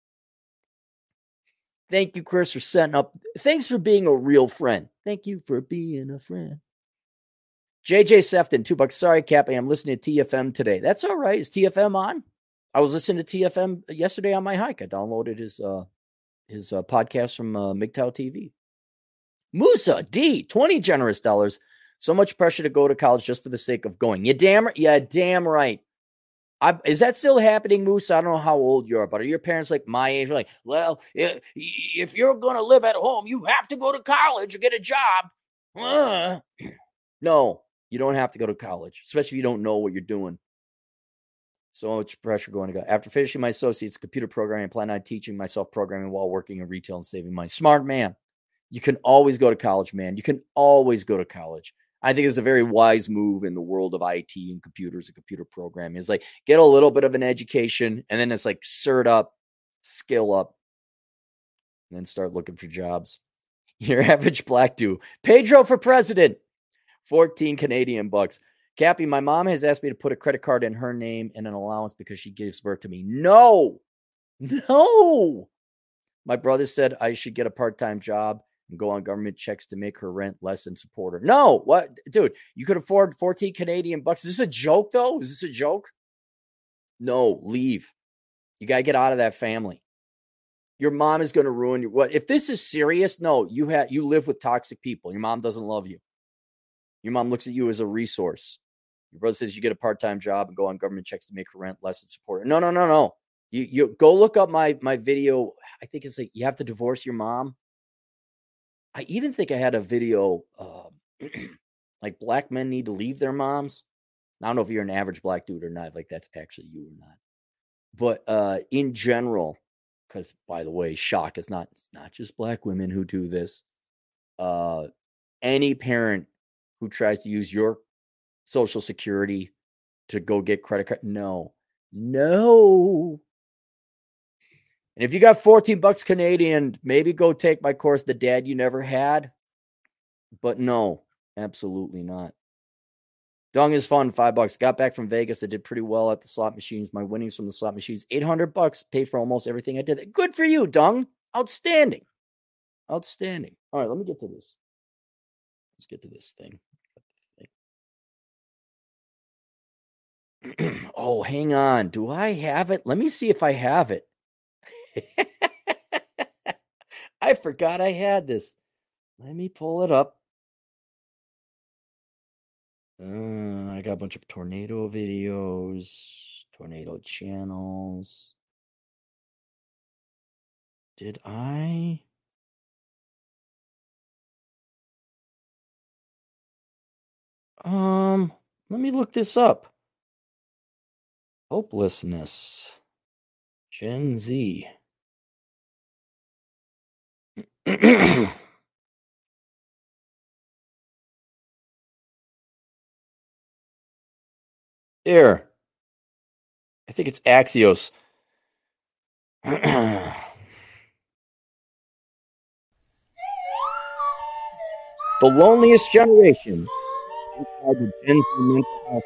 Thank you, Chris, for setting up. Thanks for being a real friend. Thank you for being a friend. JJ Sefton, $2. Sorry, Cappy, I'm listening to TFM today. That's all right. Is TFM on? I was listening to TFM yesterday on my hike. I downloaded his podcast from MGTOW TV. Musa D, 20 generous dollars. So much pressure to go to college just for the sake of going. You damn right. Is that still happening, Moose? I don't know how old you are, but are your parents like my age? Like, well, if you're going to live at home, you have to go to college or get a job. No, you don't have to go to college, especially if you don't know what you're doing. So much pressure going to go. After finishing my associate's in computer programming, I plan on teaching myself programming while working in retail and saving money. Smart man. You can always go to college, man. You can always go to college. I think it's a very wise move in the world of IT and computers and computer programming. It's like get a little bit of an education and then it's like cert up, skill up, and then start looking for jobs. Your average black dude. Pedro for president. 14 Canadian bucks. Cappy, my mom has asked me to put a credit card in her name and an allowance because she gives birth to me. No. My brother said I should get a part-time job and go on government checks to make her rent less and support her. No, what? Dude, you could afford 14 Canadian bucks. Is this a joke, though? Is this a joke? No, leave. You got to get out of that family. Your mom is going to ruin your... What? If this is serious, no, you live with toxic people. Your mom doesn't love you. Your mom looks at you as a resource. Your brother says you get a part-time job and go on government checks to make her rent less and support her. No. You go look up my video. I think it's like you have to divorce your mom. I even think I had a video like black men need to leave their moms. I don't know if you're an average black dude or not. Like that's actually you or not. But in general, because by the way, shock is not. It's not just black women who do this. Any parent who tries to use your Social Security to go get credit card. No. And if you got 14 bucks Canadian, maybe go take my course, The Dad You Never Had. But no, absolutely not. Dung is fun, $5. Got back from Vegas. I did pretty well at the slot machines. My winnings from the slot machines, $800. Paid for almost everything I did. Good for you, Dung. Outstanding. All right, let me get to this. Let's get to this thing. Oh, hang on. Do I have it? Let me see if I have it. I forgot I had this. Let me pull it up. I got a bunch of tornado videos, tornado channels. Did I? Let me look this up. Hopelessness. Gen Z. There. I think it's Axios. The loneliest generation. The Gen Z mental health.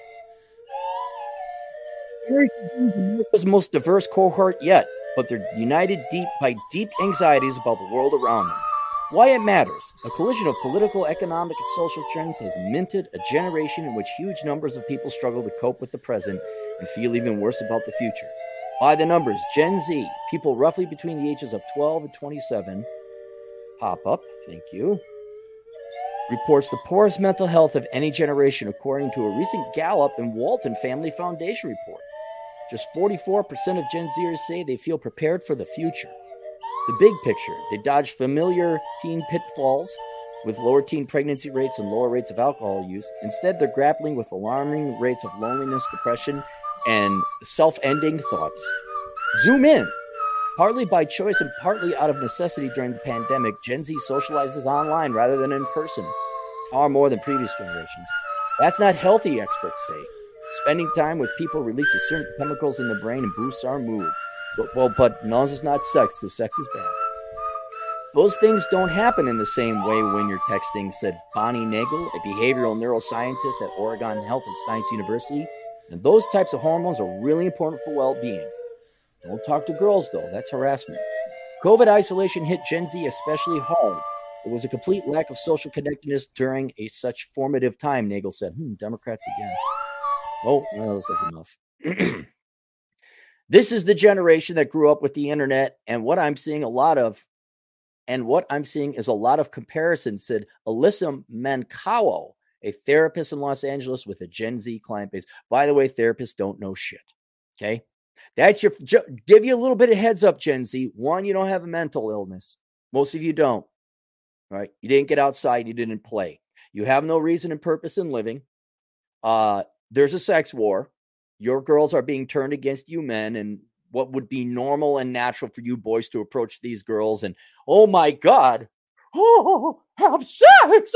America's most diverse cohort yet, but they're united by deep anxieties about the world around them. Why it matters. A collision of political, economic, and social trends has minted a generation in which huge numbers of people struggle to cope with the present and feel even worse about the future. By the numbers, Gen Z, people roughly between the ages of 12 and 27, pop up, thank you, reports the poorest mental health of any generation, according to a recent Gallup and Walton Family Foundation report. Just 44% of Gen Zers say they feel prepared for the future. The big picture, they dodge familiar teen pitfalls with lower teen pregnancy rates and lower rates of alcohol use. Instead, they're grappling with alarming rates of loneliness, depression, and self-ending thoughts. Zoom in. Partly by choice and partly out of necessity during the pandemic, Gen Z socializes online rather than in person, far more than previous generations. That's not healthy, experts say. Spending time with people releases certain chemicals in the brain and boosts our mood. But no, it's not sex, because sex is bad. Those things don't happen in the same way when you're texting, said Bonnie Nagel, a behavioral neuroscientist at Oregon Health and Science University. And those types of hormones are really important for well-being. Don't talk to girls, though. That's harassment. COVID isolation hit Gen Z especially hard. There was a complete lack of social connectedness during such formative time, Nagel said. Democrats again. Oh, well, this is enough. This is the generation that grew up with the internet, and what I'm seeing is a lot of comparisons, said Alyssa Mancao, a therapist in Los Angeles with a Gen Z client base. By the way, therapists don't know shit. Okay? That's give you a little bit of heads up, Gen Z. One, you don't have a mental illness. Most of you don't. Right? You didn't get outside. You didn't play. You have no reason and purpose in living. There's a sex war. Your girls are being turned against you men, and what would be normal and natural for you boys to approach these girls and, oh my God, have sex.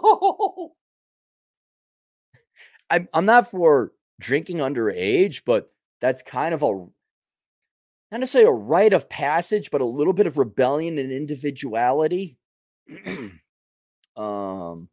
I'm not for drinking underage, but that's kind of not necessarily a rite of passage, but a little bit of rebellion and individuality. And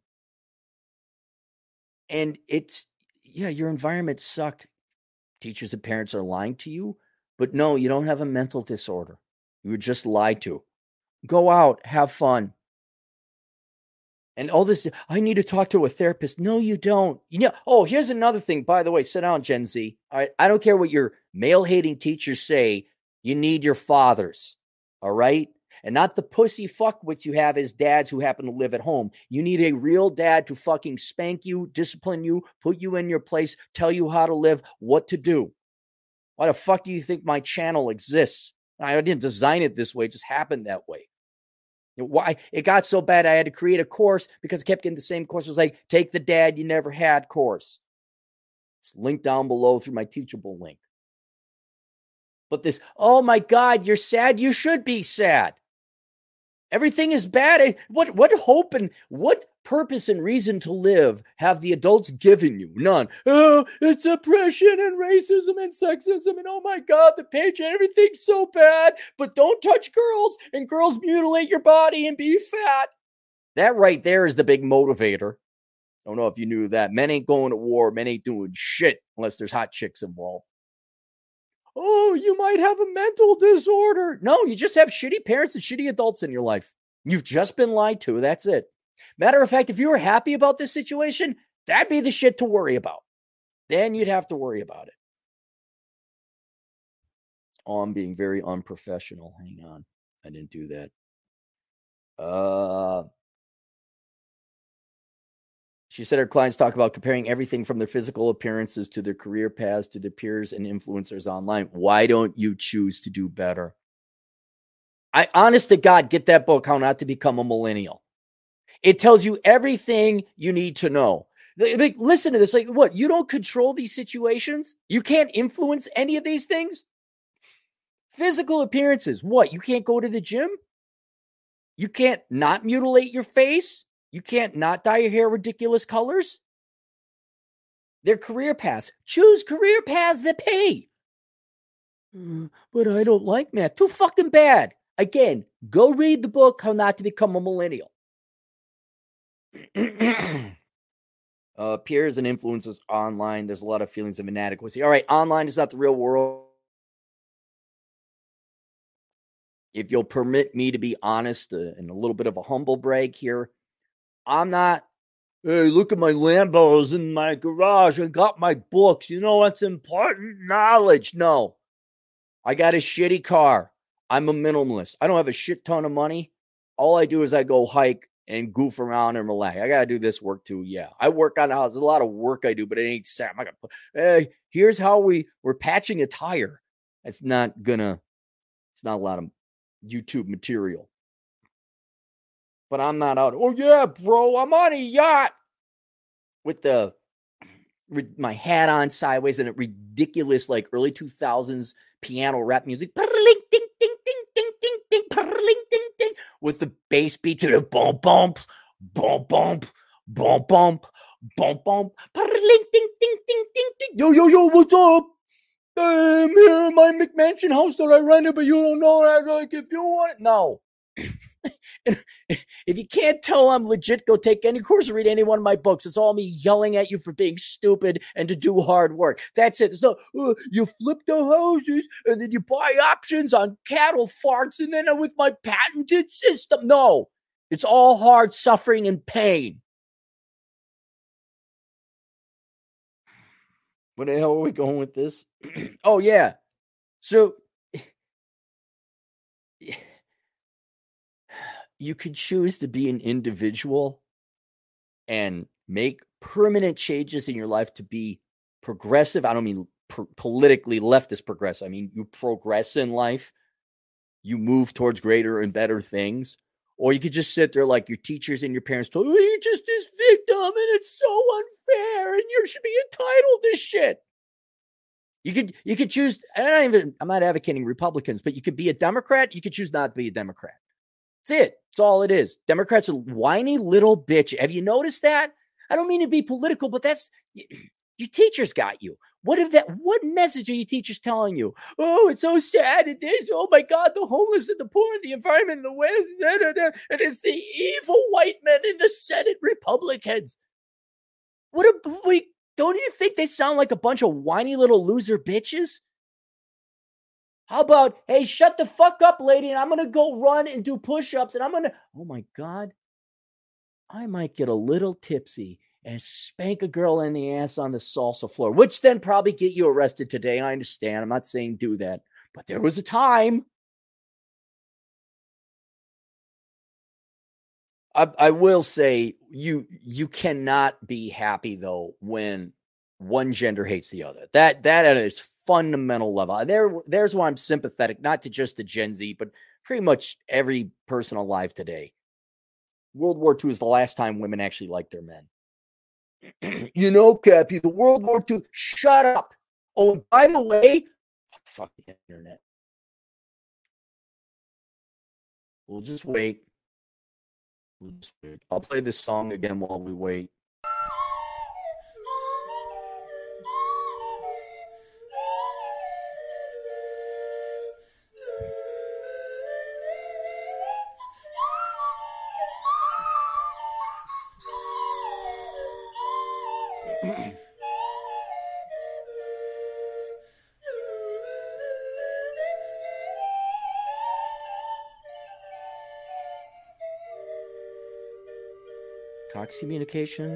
it's, your environment sucked. Teachers and parents are lying to you, but no, you don't have a mental disorder. You were just lied to. Go out, have fun. And all this, I need to talk to a therapist. No, you don't. Here's another thing. By the way, sit down, Gen Z. All right, I don't care what your male-hating teachers say. You need your fathers. All right? And not the pussy fuckwits you have as dads who happen to live at home. You need a real dad to fucking spank you, discipline you, put you in your place, tell you how to live, what to do. Why the fuck do you think my channel exists? I didn't design it this way. It just happened that way. Why it got so bad, I had to create a course because I kept getting the same course. It was like, take the dad you never had course. It's linked down below through my Teachable link. But this, oh my God, you're sad. You should be sad. Everything is bad. What hope and what purpose and reason to live have the adults given you? None. Oh, it's oppression and racism and sexism and oh my God, the patriarchy, everything's so bad. But don't touch girls and girls mutilate your body and be fat. That right there is the big motivator. Don't know if you knew that. Men ain't going to war. Men ain't doing shit unless there's hot chicks involved. Oh, you might have a mental disorder. No, you just have shitty parents and shitty adults in your life. You've just been lied to. That's it. Matter of fact, if you were happy about this situation, that'd be the shit to worry about. Then you'd have to worry about it. Oh, I'm being very unprofessional. Hang on. I didn't do that. She said her clients talk about comparing everything from their physical appearances to their career paths to their peers and influencers online. Why don't you choose to do better? I, honest to God, get that book, How Not to Become a Millennial. It tells you everything you need to know. Like, listen to this. Like, what? You don't control these situations? You can't influence any of these things? Physical appearances. What? You can't go to the gym? You can't not mutilate your face? You can't not dye your hair ridiculous colors? They're career paths. Choose career paths that pay. But I don't like math. Too fucking bad. Again, go read the book, How Not to Become a Millennial. Peers and influences online. There's a lot of feelings of inadequacy. All right, online is not the real world. If you'll permit me to be honest and a little bit of a humble brag here, I'm not, hey, look at my Lambos in my garage. I got my books. You know what's important? Knowledge. No. I got a shitty car. I'm a minimalist. I don't have a shit ton of money. All I do is I go hike and goof around and relax. I got to do this work too. Yeah. I work on the house. There's a lot of work I do, but it ain't sad. I'm not gonna put, hey, here's how we're patching a tire. It's not a lot of YouTube material. But I'm not out. Oh yeah, bro, I'm on a yacht with my hat on sideways and a ridiculous like early 2000s piano rap music. With the bass beat to the bump bump bump bump bump bump bump bump. Yo, what's up? I'm here in my McMansion house that I rented, but you don't know that. Like, if you want it, no. If you can't tell I'm legit, go take any course or read any one of my books. It's all me yelling at you for being stupid and to do hard work. That's it. There's no, you flip the houses and then you buy options on cattle farts and then with my patented system. No, it's all hard suffering and pain. Where the hell are we going with this? Oh, yeah. So you could choose to be an individual and make permanent changes in your life to be progressive. I don't mean politically leftist progressive. I mean, you progress in life. You move towards greater and better things. Or you could just sit there like your teachers and your parents told you, you're just this victim and it's so unfair and you should be entitled to shit. You could choose, I'm not advocating Republicans, but you could be a Democrat. You could choose not to be a Democrat. That's it. That's all it is. Democrats are whiny little bitch. Have you noticed that? I don't mean to be political, but that's your teachers got you. What message are your teachers telling you? Oh, it's so sad. It is. Oh my God, the homeless and the poor and the environment and the West. And it's the evil white men in the Senate Republicans. Don't you think they sound like a bunch of whiny little loser bitches? How about, hey, shut the fuck up, lady, and I'm going to go run and do push-ups, and oh my God, I might get a little tipsy and spank a girl in the ass on the salsa floor, which then probably get you arrested today. I understand. I'm not saying do that, but there was a time. I will say you cannot be happy, though, when one gender hates the other. That at its fundamental level. There's why I'm sympathetic, not to just the Gen Z, but pretty much every person alive today. World War II is the last time women actually liked their men. You know, Cappy, the World War II, shut up. Oh, and by the way, fuck the internet. We'll just wait. I'll play this song again while we wait. Cox Communications.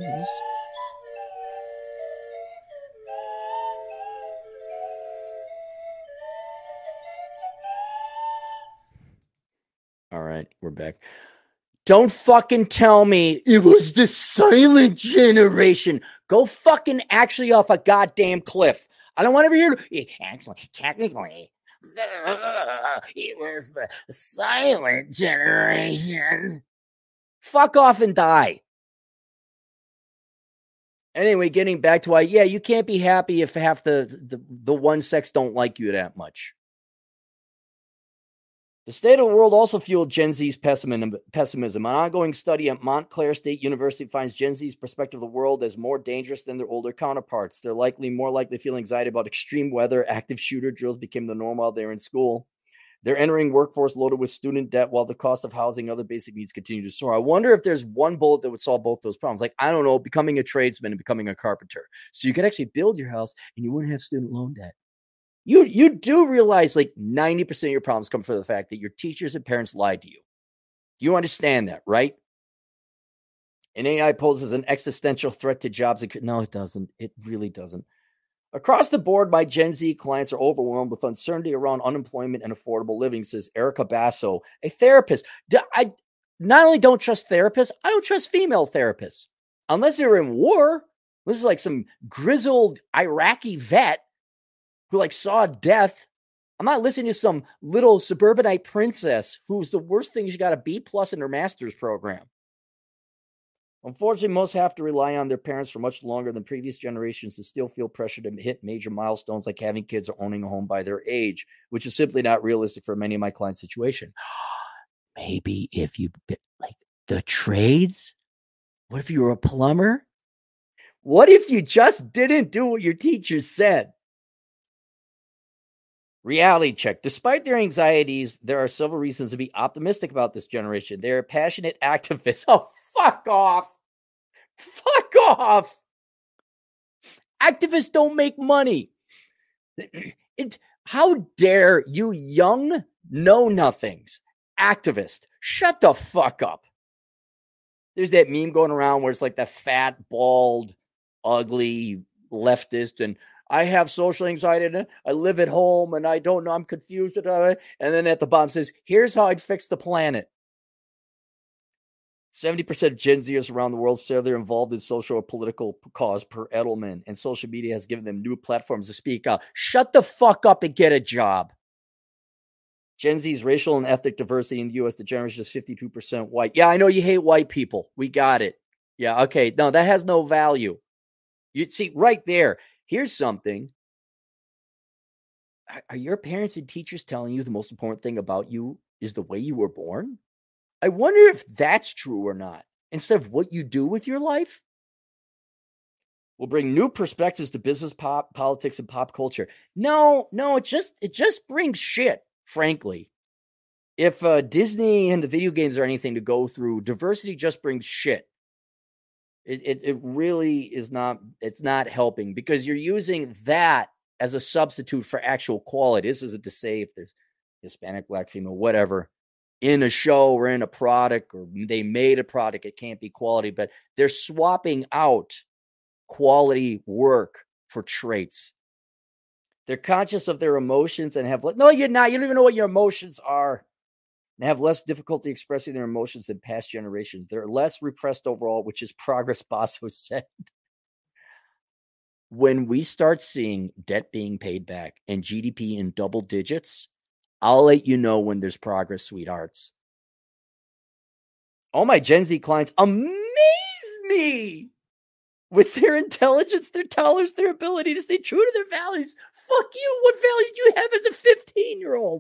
All right, we're back. Don't fucking tell me it was the silent generation. Go fucking actually off a goddamn cliff. I don't want to hear. Actually, technically, It was the silent generation. Fuck off and die. Anyway, getting back to why, yeah, you can't be happy if half the one sex don't like you that much. The state of the world also fueled Gen Z's pessimism. An ongoing study at Montclair State University finds Gen Z's perspective of the world as more dangerous than their older counterparts. They're more likely to feel anxiety about extreme weather. Active shooter drills became the norm while they're in school. They're entering workforce loaded with student debt while the cost of housing and other basic needs continue to soar. I wonder if there's one bullet that would solve both those problems. Like, I don't know, becoming a tradesman and becoming a carpenter. So you could actually build your house and you wouldn't have student loan debt. You do realize like 90% of your problems come from the fact that your teachers and parents lied to you. You understand that, right? And AI poses an existential threat to jobs. No, it doesn't. It really doesn't. Across the board, my Gen Z clients are overwhelmed with uncertainty around unemployment and affordable living, says Erica Basso, a therapist. I not only don't trust therapists, I don't trust female therapists. Unless they're in war. This is like some grizzled Iraqi vet who like saw death. I'm not listening to some little suburbanite princess who's the worst thing. She got a B+ in her master's program. Unfortunately, most have to rely on their parents for much longer than previous generations to still feel pressure to hit major milestones like having kids or owning a home by their age, which is simply not realistic for many of my clients' situation. Maybe if you like the trades, what if you were a plumber? What if you just didn't do what your teacher said? Reality check. Despite their anxieties, there are several reasons to be optimistic about this generation. They're passionate activists. Oh, fuck off. Fuck off. Activists don't make money. How dare you young know-nothings, activist, shut the fuck up. There's that meme going around where it's like that fat, bald, ugly leftist and I have social anxiety and I live at home and I don't know, I'm confused. And then at the bottom says, here's how I'd fix the planet. 70% of Gen Zers around the world say they're involved in social or political cause per Edelman, and social media has given them new platforms to speak out. Shut the fuck up and get a job. Gen Z's racial and ethnic diversity in the U.S., the generation is 52% white. Yeah, I know you hate white people. We got it. Yeah, okay. No, that has no value. You see, right there. Here's something. Are your parents and teachers telling you the most important thing about you is the way you were born? I wonder if that's true or not, instead of what you do with your life. We'll bring new perspectives to business, politics, and pop culture. No, it just brings shit, frankly. If Disney and the video games are anything to go through, diversity just brings shit. It really is not, it's not helping because you're using that as a substitute for actual quality. This isn't to say if there's Hispanic, Black, female, whatever, in a show or in a product or they made a product, it can't be quality, but they're swapping out quality work for traits. They're conscious of their emotions and have, no, you're not. You don't even know what your emotions are. And have less difficulty expressing their emotions than past generations. They're less repressed overall, which is progress, Basso said. When we start seeing debt being paid back and GDP in double digits, I'll let you know when there's progress, sweethearts. All my Gen Z clients amaze me with their intelligence, their tolerance, their ability to stay true to their values. Fuck you. What values do you have as a 15-year-old?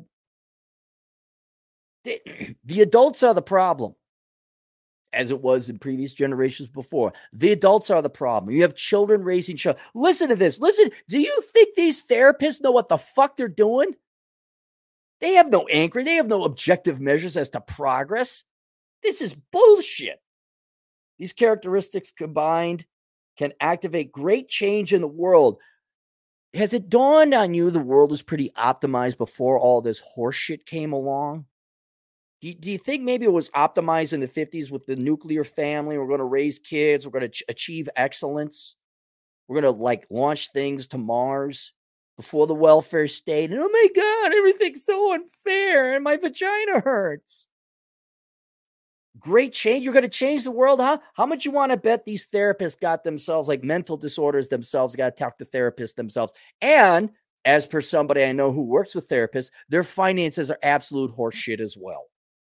The adults are the problem, as it was in previous generations before. The adults are the problem. You have children raising children. Listen to this. Listen, do you think these therapists know what the fuck they're doing? They have no anchor. They have no objective measures as to progress. This is bullshit. These characteristics combined can activate great change in the world. Has it dawned on you the world was pretty optimized before all this horseshit came along? Do you think maybe it was optimized in the 50s with the nuclear family? We're going to raise kids. We're going to achieve excellence. We're going to like launch things to Mars before the welfare state. And oh my God, everything's so unfair and my vagina hurts. Great change. You're going to change the world, huh? How much you want to bet these therapists got themselves like mental disorders themselves, got to talk to therapists themselves. And as per somebody I know who works with therapists, their finances are absolute horseshit as well.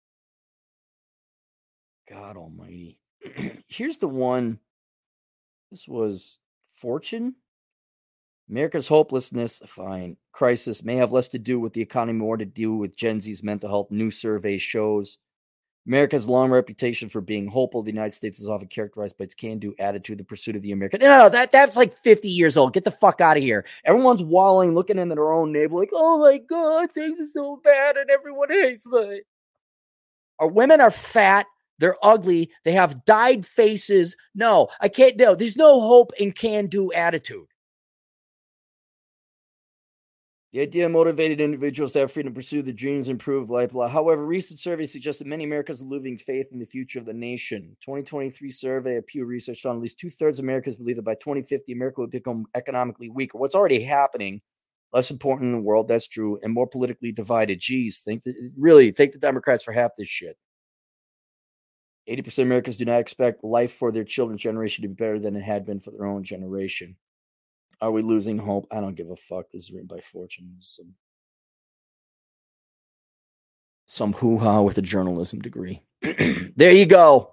God almighty. Here's the one. This was Fortune. America's hopelessness, crisis may have less to do with the economy, more to do with Gen Z's mental health. New survey shows. America's long reputation for being hopeful. The United States is often characterized by its can-do attitude, the pursuit of the American. No, that's like 50 years old. Get the fuck out of here. Everyone's wallowing, looking into their own navel, like, oh my God, things are so bad, and everyone hates me. Our women are fat. They're ugly. They have dyed faces. No, I can't. No, there's no hope in can-do attitude. The idea of motivated individuals to have freedom to pursue their dreams, improve life. However, recent surveys suggest that many Americans are losing faith in the future of the nation. 2023 survey of Pew Research found at least 2/3 of Americans believe that by 2050, America will become economically weaker. What's already happening, less important in the world, that's true, and more politically divided. Geez, thank the Democrats for half this shit. 80% of Americans do not expect life for their children's generation to be better than it had been for their own generation. Are we losing hope? I don't give a fuck. This is written by Fortune. Some hoo-ha with a journalism degree. There you go.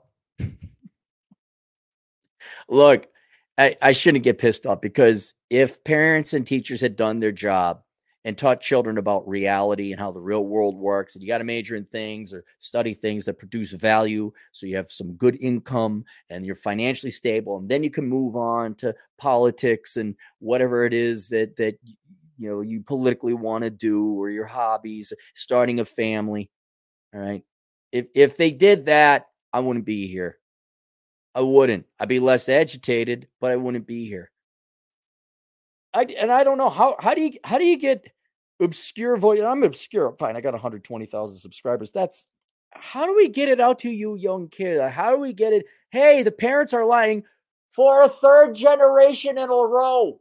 Look, I shouldn't get pissed off, because if parents and teachers had done their job and taught children about reality and how the real world works, and you got to major in things or study things that produce value so you have some good income and you're financially stable, and then you can move on to politics and whatever it is that you politically want to do, or your hobbies, starting a family. All right. If they did that, I wouldn't be here. I wouldn't. I'd be less agitated, but I wouldn't be here. I don't know how do you get obscure voice? I'm obscure. Fine, I got 120,000 subscribers. How do we get it out to you young kid? How do we get it? Hey, the parents are lying for a third generation in a row.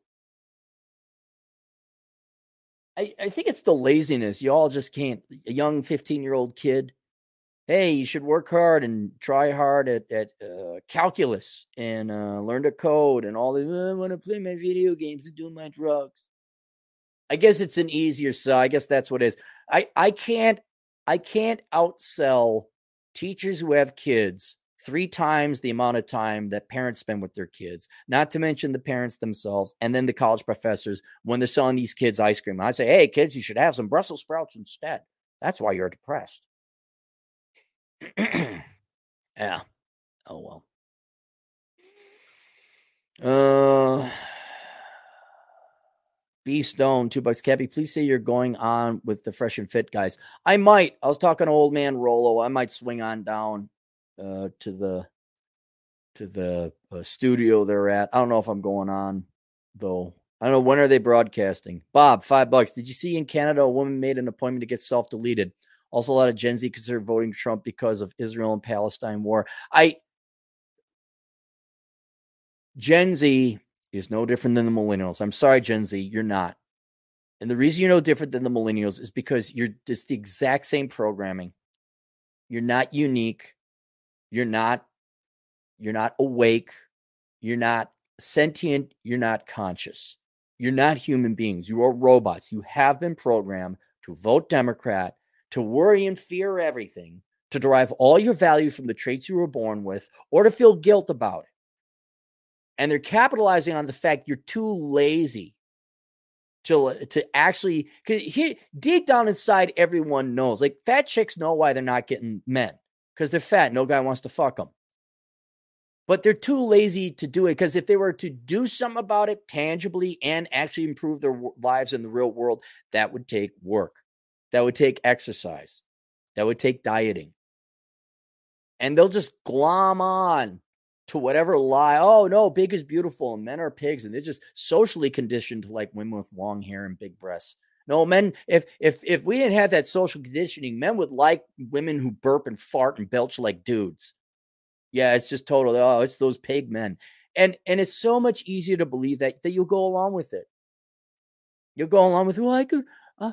I think it's the laziness. You all just can't. A young 15-year-old kid. Hey, you should work hard and try hard at calculus and learn to code and all this. I want to play my video games and do my drugs. I guess it's an easier sell. I guess that's what it is. I can't outsell teachers who have kids 3 times the amount of time that parents spend with their kids, not to mention the parents themselves, and then the college professors when they're selling these kids ice cream. I say, hey, kids, you should have some Brussels sprouts instead. That's why you're depressed. Yeah. Oh, well. B Stone, $2. Cappy, please say you're going on with the Fresh and Fit guys. I might. I was talking to old man Rolo. I might swing on down to the studio they're at. I don't know if I'm going on, though. I don't know. When are they broadcasting? Bob, $5. Did you see in Canada a woman made an appointment to get self-deleted? Also, a lot of Gen Z considered voting Trump because of Israel and Palestine war. Gen Z is no different than the millennials. I'm sorry, Gen Z, you're not. And the reason you're no different than the millennials is because you're just the exact same programming. You're not unique. You're not awake. You're not sentient. You're not conscious. You're not human beings. You are robots. You have been programmed to vote Democrat, to worry and fear everything, to derive all your value from the traits you were born with, or to feel guilt about it. And they're capitalizing on the fact you're too lazy to actually, because deep down inside, everyone knows. Like, fat chicks know why they're not getting men, because they're fat. No guy wants to fuck them. But they're too lazy to do it, because if they were to do something about it tangibly and actually improve their lives in the real world, that would take work. That would take exercise. That would take dieting. And they'll just glom on to whatever lie. Oh, no, big is beautiful and men are pigs. And they're just socially conditioned to like women with long hair and big breasts. No, men, if we didn't have that social conditioning, men would like women who burp and fart and belch like dudes. Yeah, it's just total. Oh, it's those pig men. And it's so much easier to believe that you'll go along with it. You'll go along with, well, I could,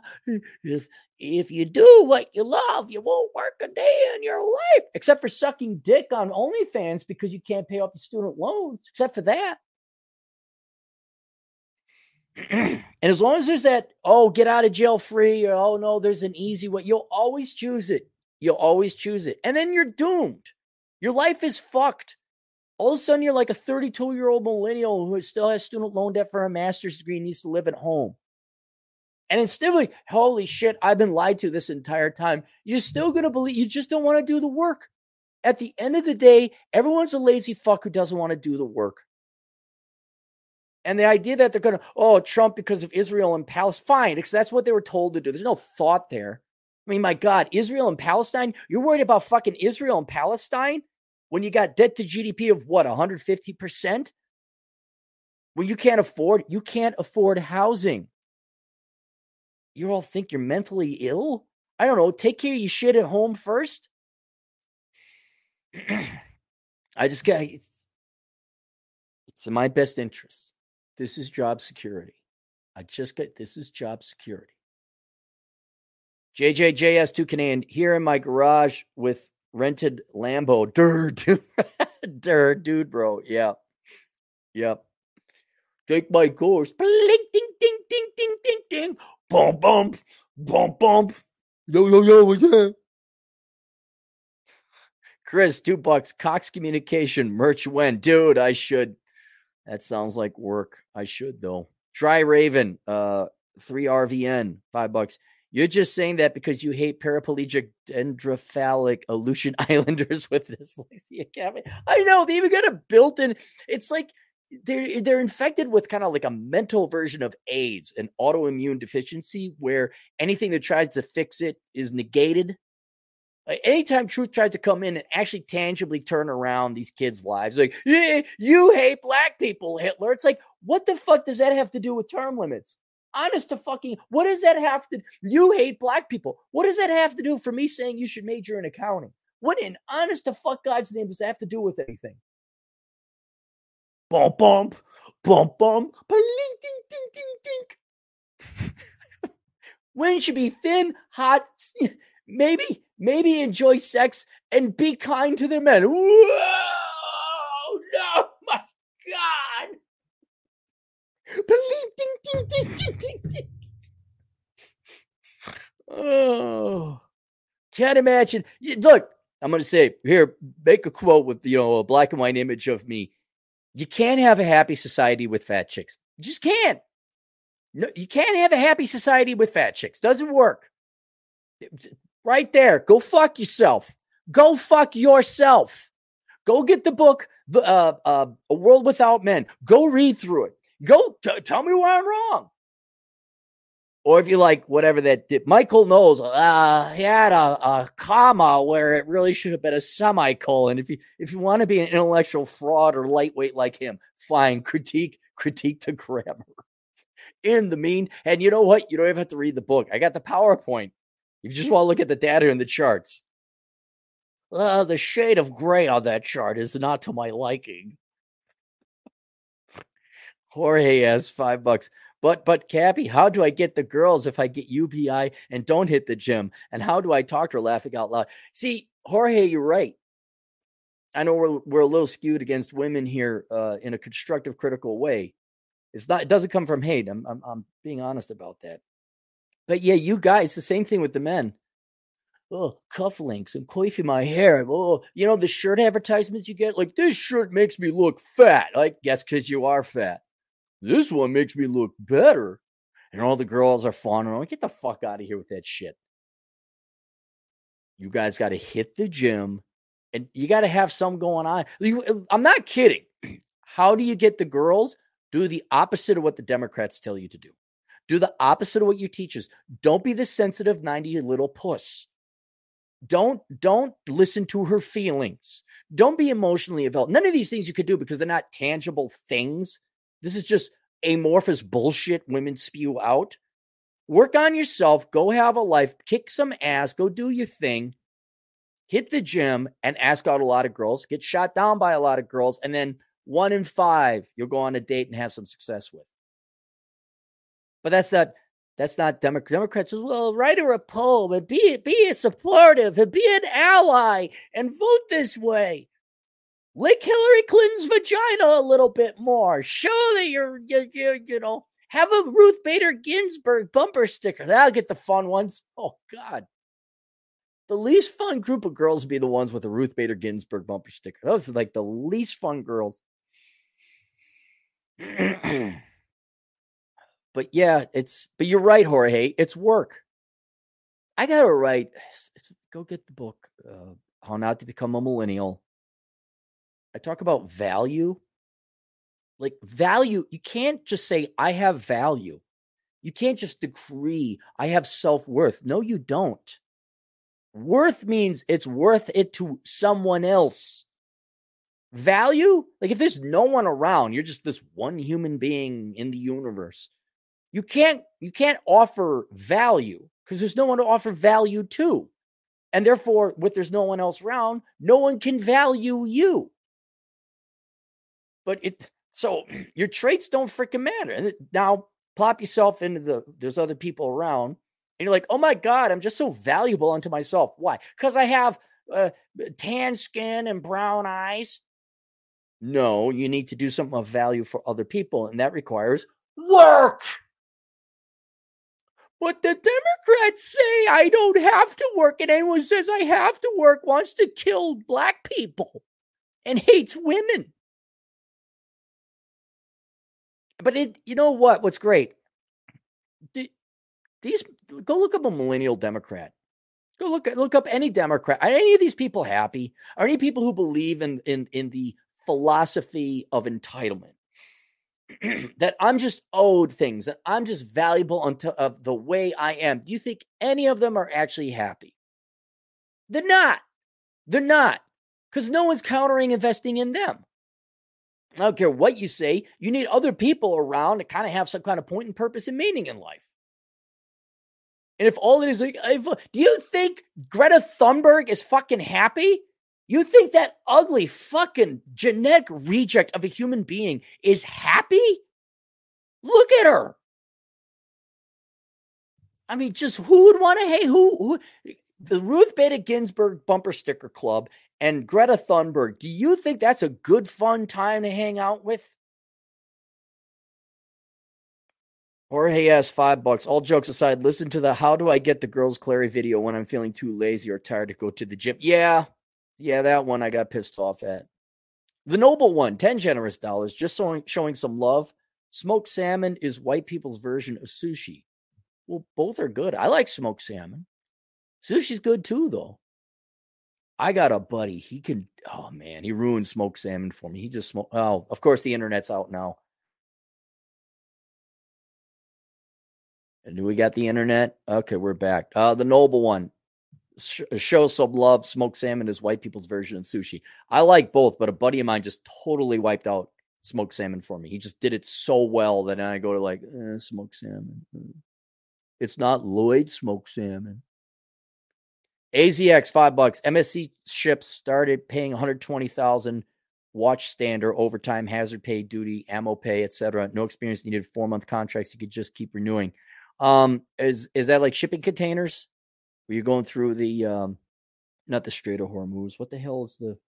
if you do what you love, you won't work a day in your life, except for sucking dick on OnlyFans because you can't pay off your student loans, except for that. And as long as there's that, oh, get out of jail free, or oh no, there's an easy way, you'll always choose it. You'll always choose it. And then you're doomed. Your life is fucked. All of a sudden, you're like a 32-year-old millennial who still has student loan debt for a master's degree and needs to live at home. And instead of like, holy shit, I've been lied to this entire time, you're still going to believe, you just don't want to do the work. At the end of the day, everyone's a lazy fuck who doesn't want to do the work. And the idea that they're going to, oh, Trump because of Israel and Palestine, fine, because that's what they were told to do. There's no thought there. I mean, my God, Israel and Palestine, you're worried about fucking Israel and Palestine when you got debt to GDP of what, 150%? When you can't afford housing. You all think you're mentally ill? I don't know. Take care of your shit at home first. I just got, it's in my best interest. This is job security. This is job security. JJJS2 Canadian here in my garage with rented Lambo. Dude, bro. Yeah. Yep. Take my course. Bling, ding, ding, ding, ding, ding, ding. Bump, bump, bump, bump. Yo, what's that? Chris, $2. Cox Communication merch when? Dude, I should. That sounds like work. I should, though. Dry Raven, 3RVN, $5. You're just saying that because you hate paraplegic dendrophalic Aleutian Islanders with dyslexia, Kevin. I know, they even got a built-in. It's like they're infected with kind of like a mental version of AIDS, an autoimmune deficiency, where anything that tries to fix it is negated. Like anytime truth tries to come in and actually tangibly turn around these kids' lives, like, yeah, you hate black people, Hitler. It's like, what the fuck does that have to do with term limits? Honest to fucking, what does that have to, you hate black people. What does that have to do for me saying you should major in accounting? What in honest to fuck God's name does that have to do with anything? Bump, bump, bump, bump, ding, ding, ding, ding, ding. Women should be thin, hot, maybe enjoy sex and be kind to their men. Whoa, no, my God. Ding, ding, ding, ding, ding, ding. Oh, can't imagine. Look, I'm going to say here, make a quote with, a black and white image of me. You can't have a happy society with fat chicks. You just can't. No, you can't have a happy society with fat chicks. Doesn't work. Right there. Go fuck yourself. Go fuck yourself. Go get the book, A World Without Men. Go read through it. Go tell me where I'm wrong. Or if you like whatever that did. Michael knows he had a comma where it really should have been a semicolon. If you want to be an intellectual fraud or lightweight like him, fine. Critique the grammar. And you know what? You don't even have to read the book. I got the PowerPoint. If you just want to look at the data and the charts. The shade of gray on that chart is not to my liking. Jorge has $5. But Cappy, how do I get the girls if I get UBI and don't hit the gym? And how do I talk to her laughing out loud? See, Jorge, you're right. I know we're a little skewed against women here in a constructive, critical way. It doesn't come from hate. I'm being honest about that. But yeah, you guys, it's the same thing with the men. Oh, cufflinks and coiffing my hair. Oh, the shirt advertisements you get, like, this shirt makes me look fat. Like, that's because you are fat. This one makes me look better. And all the girls are fawning on, get the fuck out of here with that shit. You guys got to hit the gym and you got to have some going on. I'm not kidding. How do you get the girls? Do the opposite of what the Democrats tell you to do. Do the opposite of what your teachers. Don't be the sensitive 90 little puss. Don't listen to her feelings. Don't be emotionally involved. None of these things you could do because they're not tangible things. This is just amorphous bullshit women spew out. Work on yourself. Go have a life. Kick some ass. Go do your thing. Hit the gym and ask out a lot of girls. Get shot down by a lot of girls. And then 1 in 5 you'll go on a date and have some success with. But that's not Democrats. Well, write her a poem and be supportive and be an ally and vote this way. Lick Hillary Clinton's vagina a little bit more. Show that you're Have a Ruth Bader Ginsburg bumper sticker. That'll get the fun ones. Oh, God. The least fun group of girls would be the ones with the Ruth Bader Ginsburg bumper sticker. Those are like the least fun girls. But yeah, but you're right, Jorge. It's work. I got to write. Go get the book, How Not to Become a Millennial. I talk about value. Like value, you can't just say, I have value. You can't just decree, I have self-worth. No, you don't. Worth means it's worth it to someone else. Value, like if there's no one around, you're just this one human being in the universe. You can't offer value because there's no one to offer value to. And therefore, with there's no one else around, no one can value you. But so your traits don't freaking matter. And now plop yourself into there's other people around. And you're like, oh my God, I'm just so valuable unto myself. Why? Because I have tan skin and brown eyes. No, you need to do something of value for other people. And that requires work. But the Democrats say I don't have to work. And anyone says I have to work wants to kill black people and hates women. But you know what? What's great? Go look up a millennial Democrat. Go look up any Democrat. Are any of these people happy? Are any people who believe in the philosophy of entitlement? That I'm just owed things, that I'm just valuable unto the way I am. Do you think any of them are actually happy? They're not. They're not. Because no one's countering investing in them. I don't care what you say. You need other people around to kind of have some kind of point and purpose and meaning in life. And if all it is, like, do you think Greta Thunberg is fucking happy? You think that ugly fucking genetic reject of a human being is happy? Look at her. I mean, just who would want to, hey, who the Ruth Bader Ginsburg bumper sticker club and Greta Thunberg, do you think that's a good, fun time to hang out with? Jorge asks $5. All jokes aside, listen to the How Do I Get the Girls Clary video when I'm feeling too lazy or tired to go to the gym. Yeah, that one I got pissed off at. The Noble one, 10 generous dollars, just showing some love. Smoked salmon is white people's version of sushi. Well, both are good. I like smoked salmon. Sushi's good too, though. I got a buddy. He ruined smoked salmon for me. He just smoked. Oh, of course, the internet's out now. And do we got the internet? Okay, we're back. The Noble one. Show some love. Smoked salmon is white people's version of sushi. I like both, but a buddy of mine just totally wiped out smoked salmon for me. He just did it so well that I go to smoked salmon. It's not Lloyd smoked salmon. AZX $5. MSC ships started paying $120,000. Watch standard, overtime, hazard pay, duty, ammo pay, etc. No experience needed. 4-month contracts. You could just keep renewing. Is that like shipping containers? Where you're going through the not the Strait of Hormuz. What the hell is the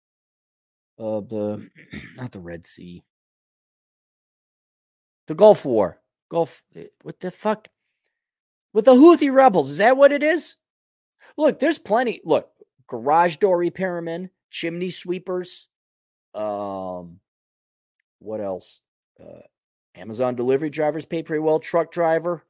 not the Red Sea? The Gulf War. What the fuck? With the Houthi rebels. Is that what it is? Look, there's plenty. Look, garage door repairmen, chimney sweepers. What else? Amazon delivery drivers pay pretty well. Truck driver.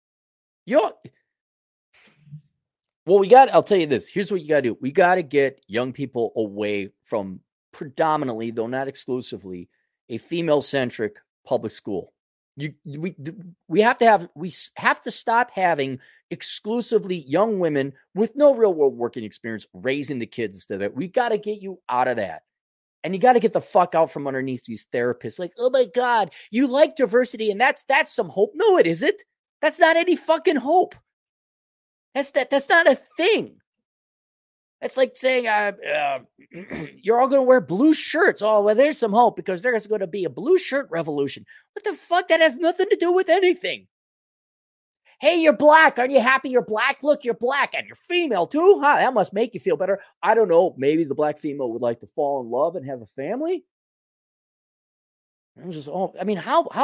I'll tell you this. Here's what you got to do. We got to get young people away from predominantly, though not exclusively, a female-centric public school. We have to stop having exclusively young women with no real world working experience raising the kids instead of it. We got to get you out of that. And you got to get the fuck out from underneath these therapists. Like, oh my God, you like diversity and that's some hope. No, it isn't. That's not any fucking hope. That's not a thing. That's like saying you're all going to wear blue shirts. Oh, well, there's some hope because there's going to be a blue shirt revolution. What the fuck? That has nothing to do with anything. Hey, you're black. Aren't you happy you're black? Look, you're black and you're female too. Huh? That must make you feel better. I don't know. Maybe the black female would like to fall in love and have a family. It was just, how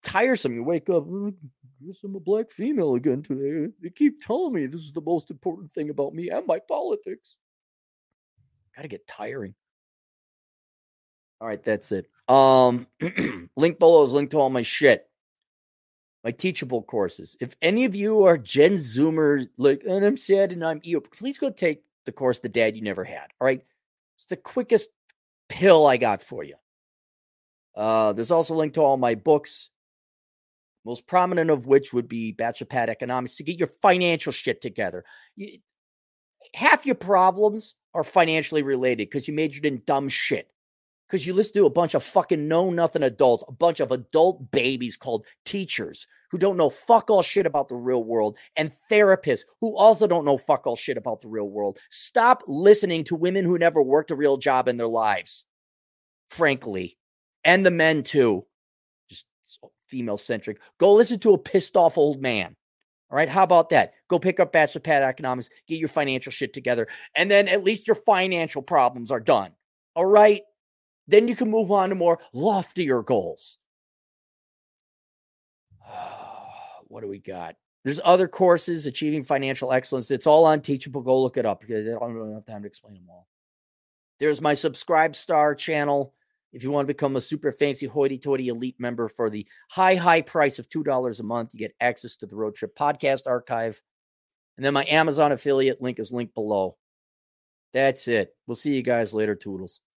tiresome. You wake up, I guess I'm a black female again today. They keep telling me this is the most important thing about me and my politics. Gotta get tiring. All right, that's it. Link below is linked to all my shit. My Teachable courses. If any of you are Gen Zoomers, like, and I'm sad and I'm EO, please go take the course The Dad You Never Had. All right. It's the quickest pill I got for you. There's also a link to all my books, most prominent of which would be Bachelor Pad Economics, to get your financial shit together. Half your problems are financially related because you majored in dumb shit. Because you listen to a bunch of fucking know-nothing adults, a bunch of adult babies called teachers who don't know fuck all shit about the real world, and therapists who also don't know fuck all shit about the real world. Stop listening to women who never worked a real job in their lives, frankly. And the men, too. Just female-centric. Go listen to a pissed-off old man. All right, how about that? Go pick up Bachelor Pad Economics, get your financial shit together, and then at least your financial problems are done. All right? Then you can move on to more loftier goals. What do we got? There's other courses, Achieving Financial Excellence. It's all on Teachable. Go look it up because I don't really have time to explain them all. There's my Subscribe Star channel. If you want to become a super fancy hoity-toity elite member for the high price of $2 a month, you get access to the Road Trip Podcast Archive. And then my Amazon affiliate link is linked below. That's it. We'll see you guys later, Toodles.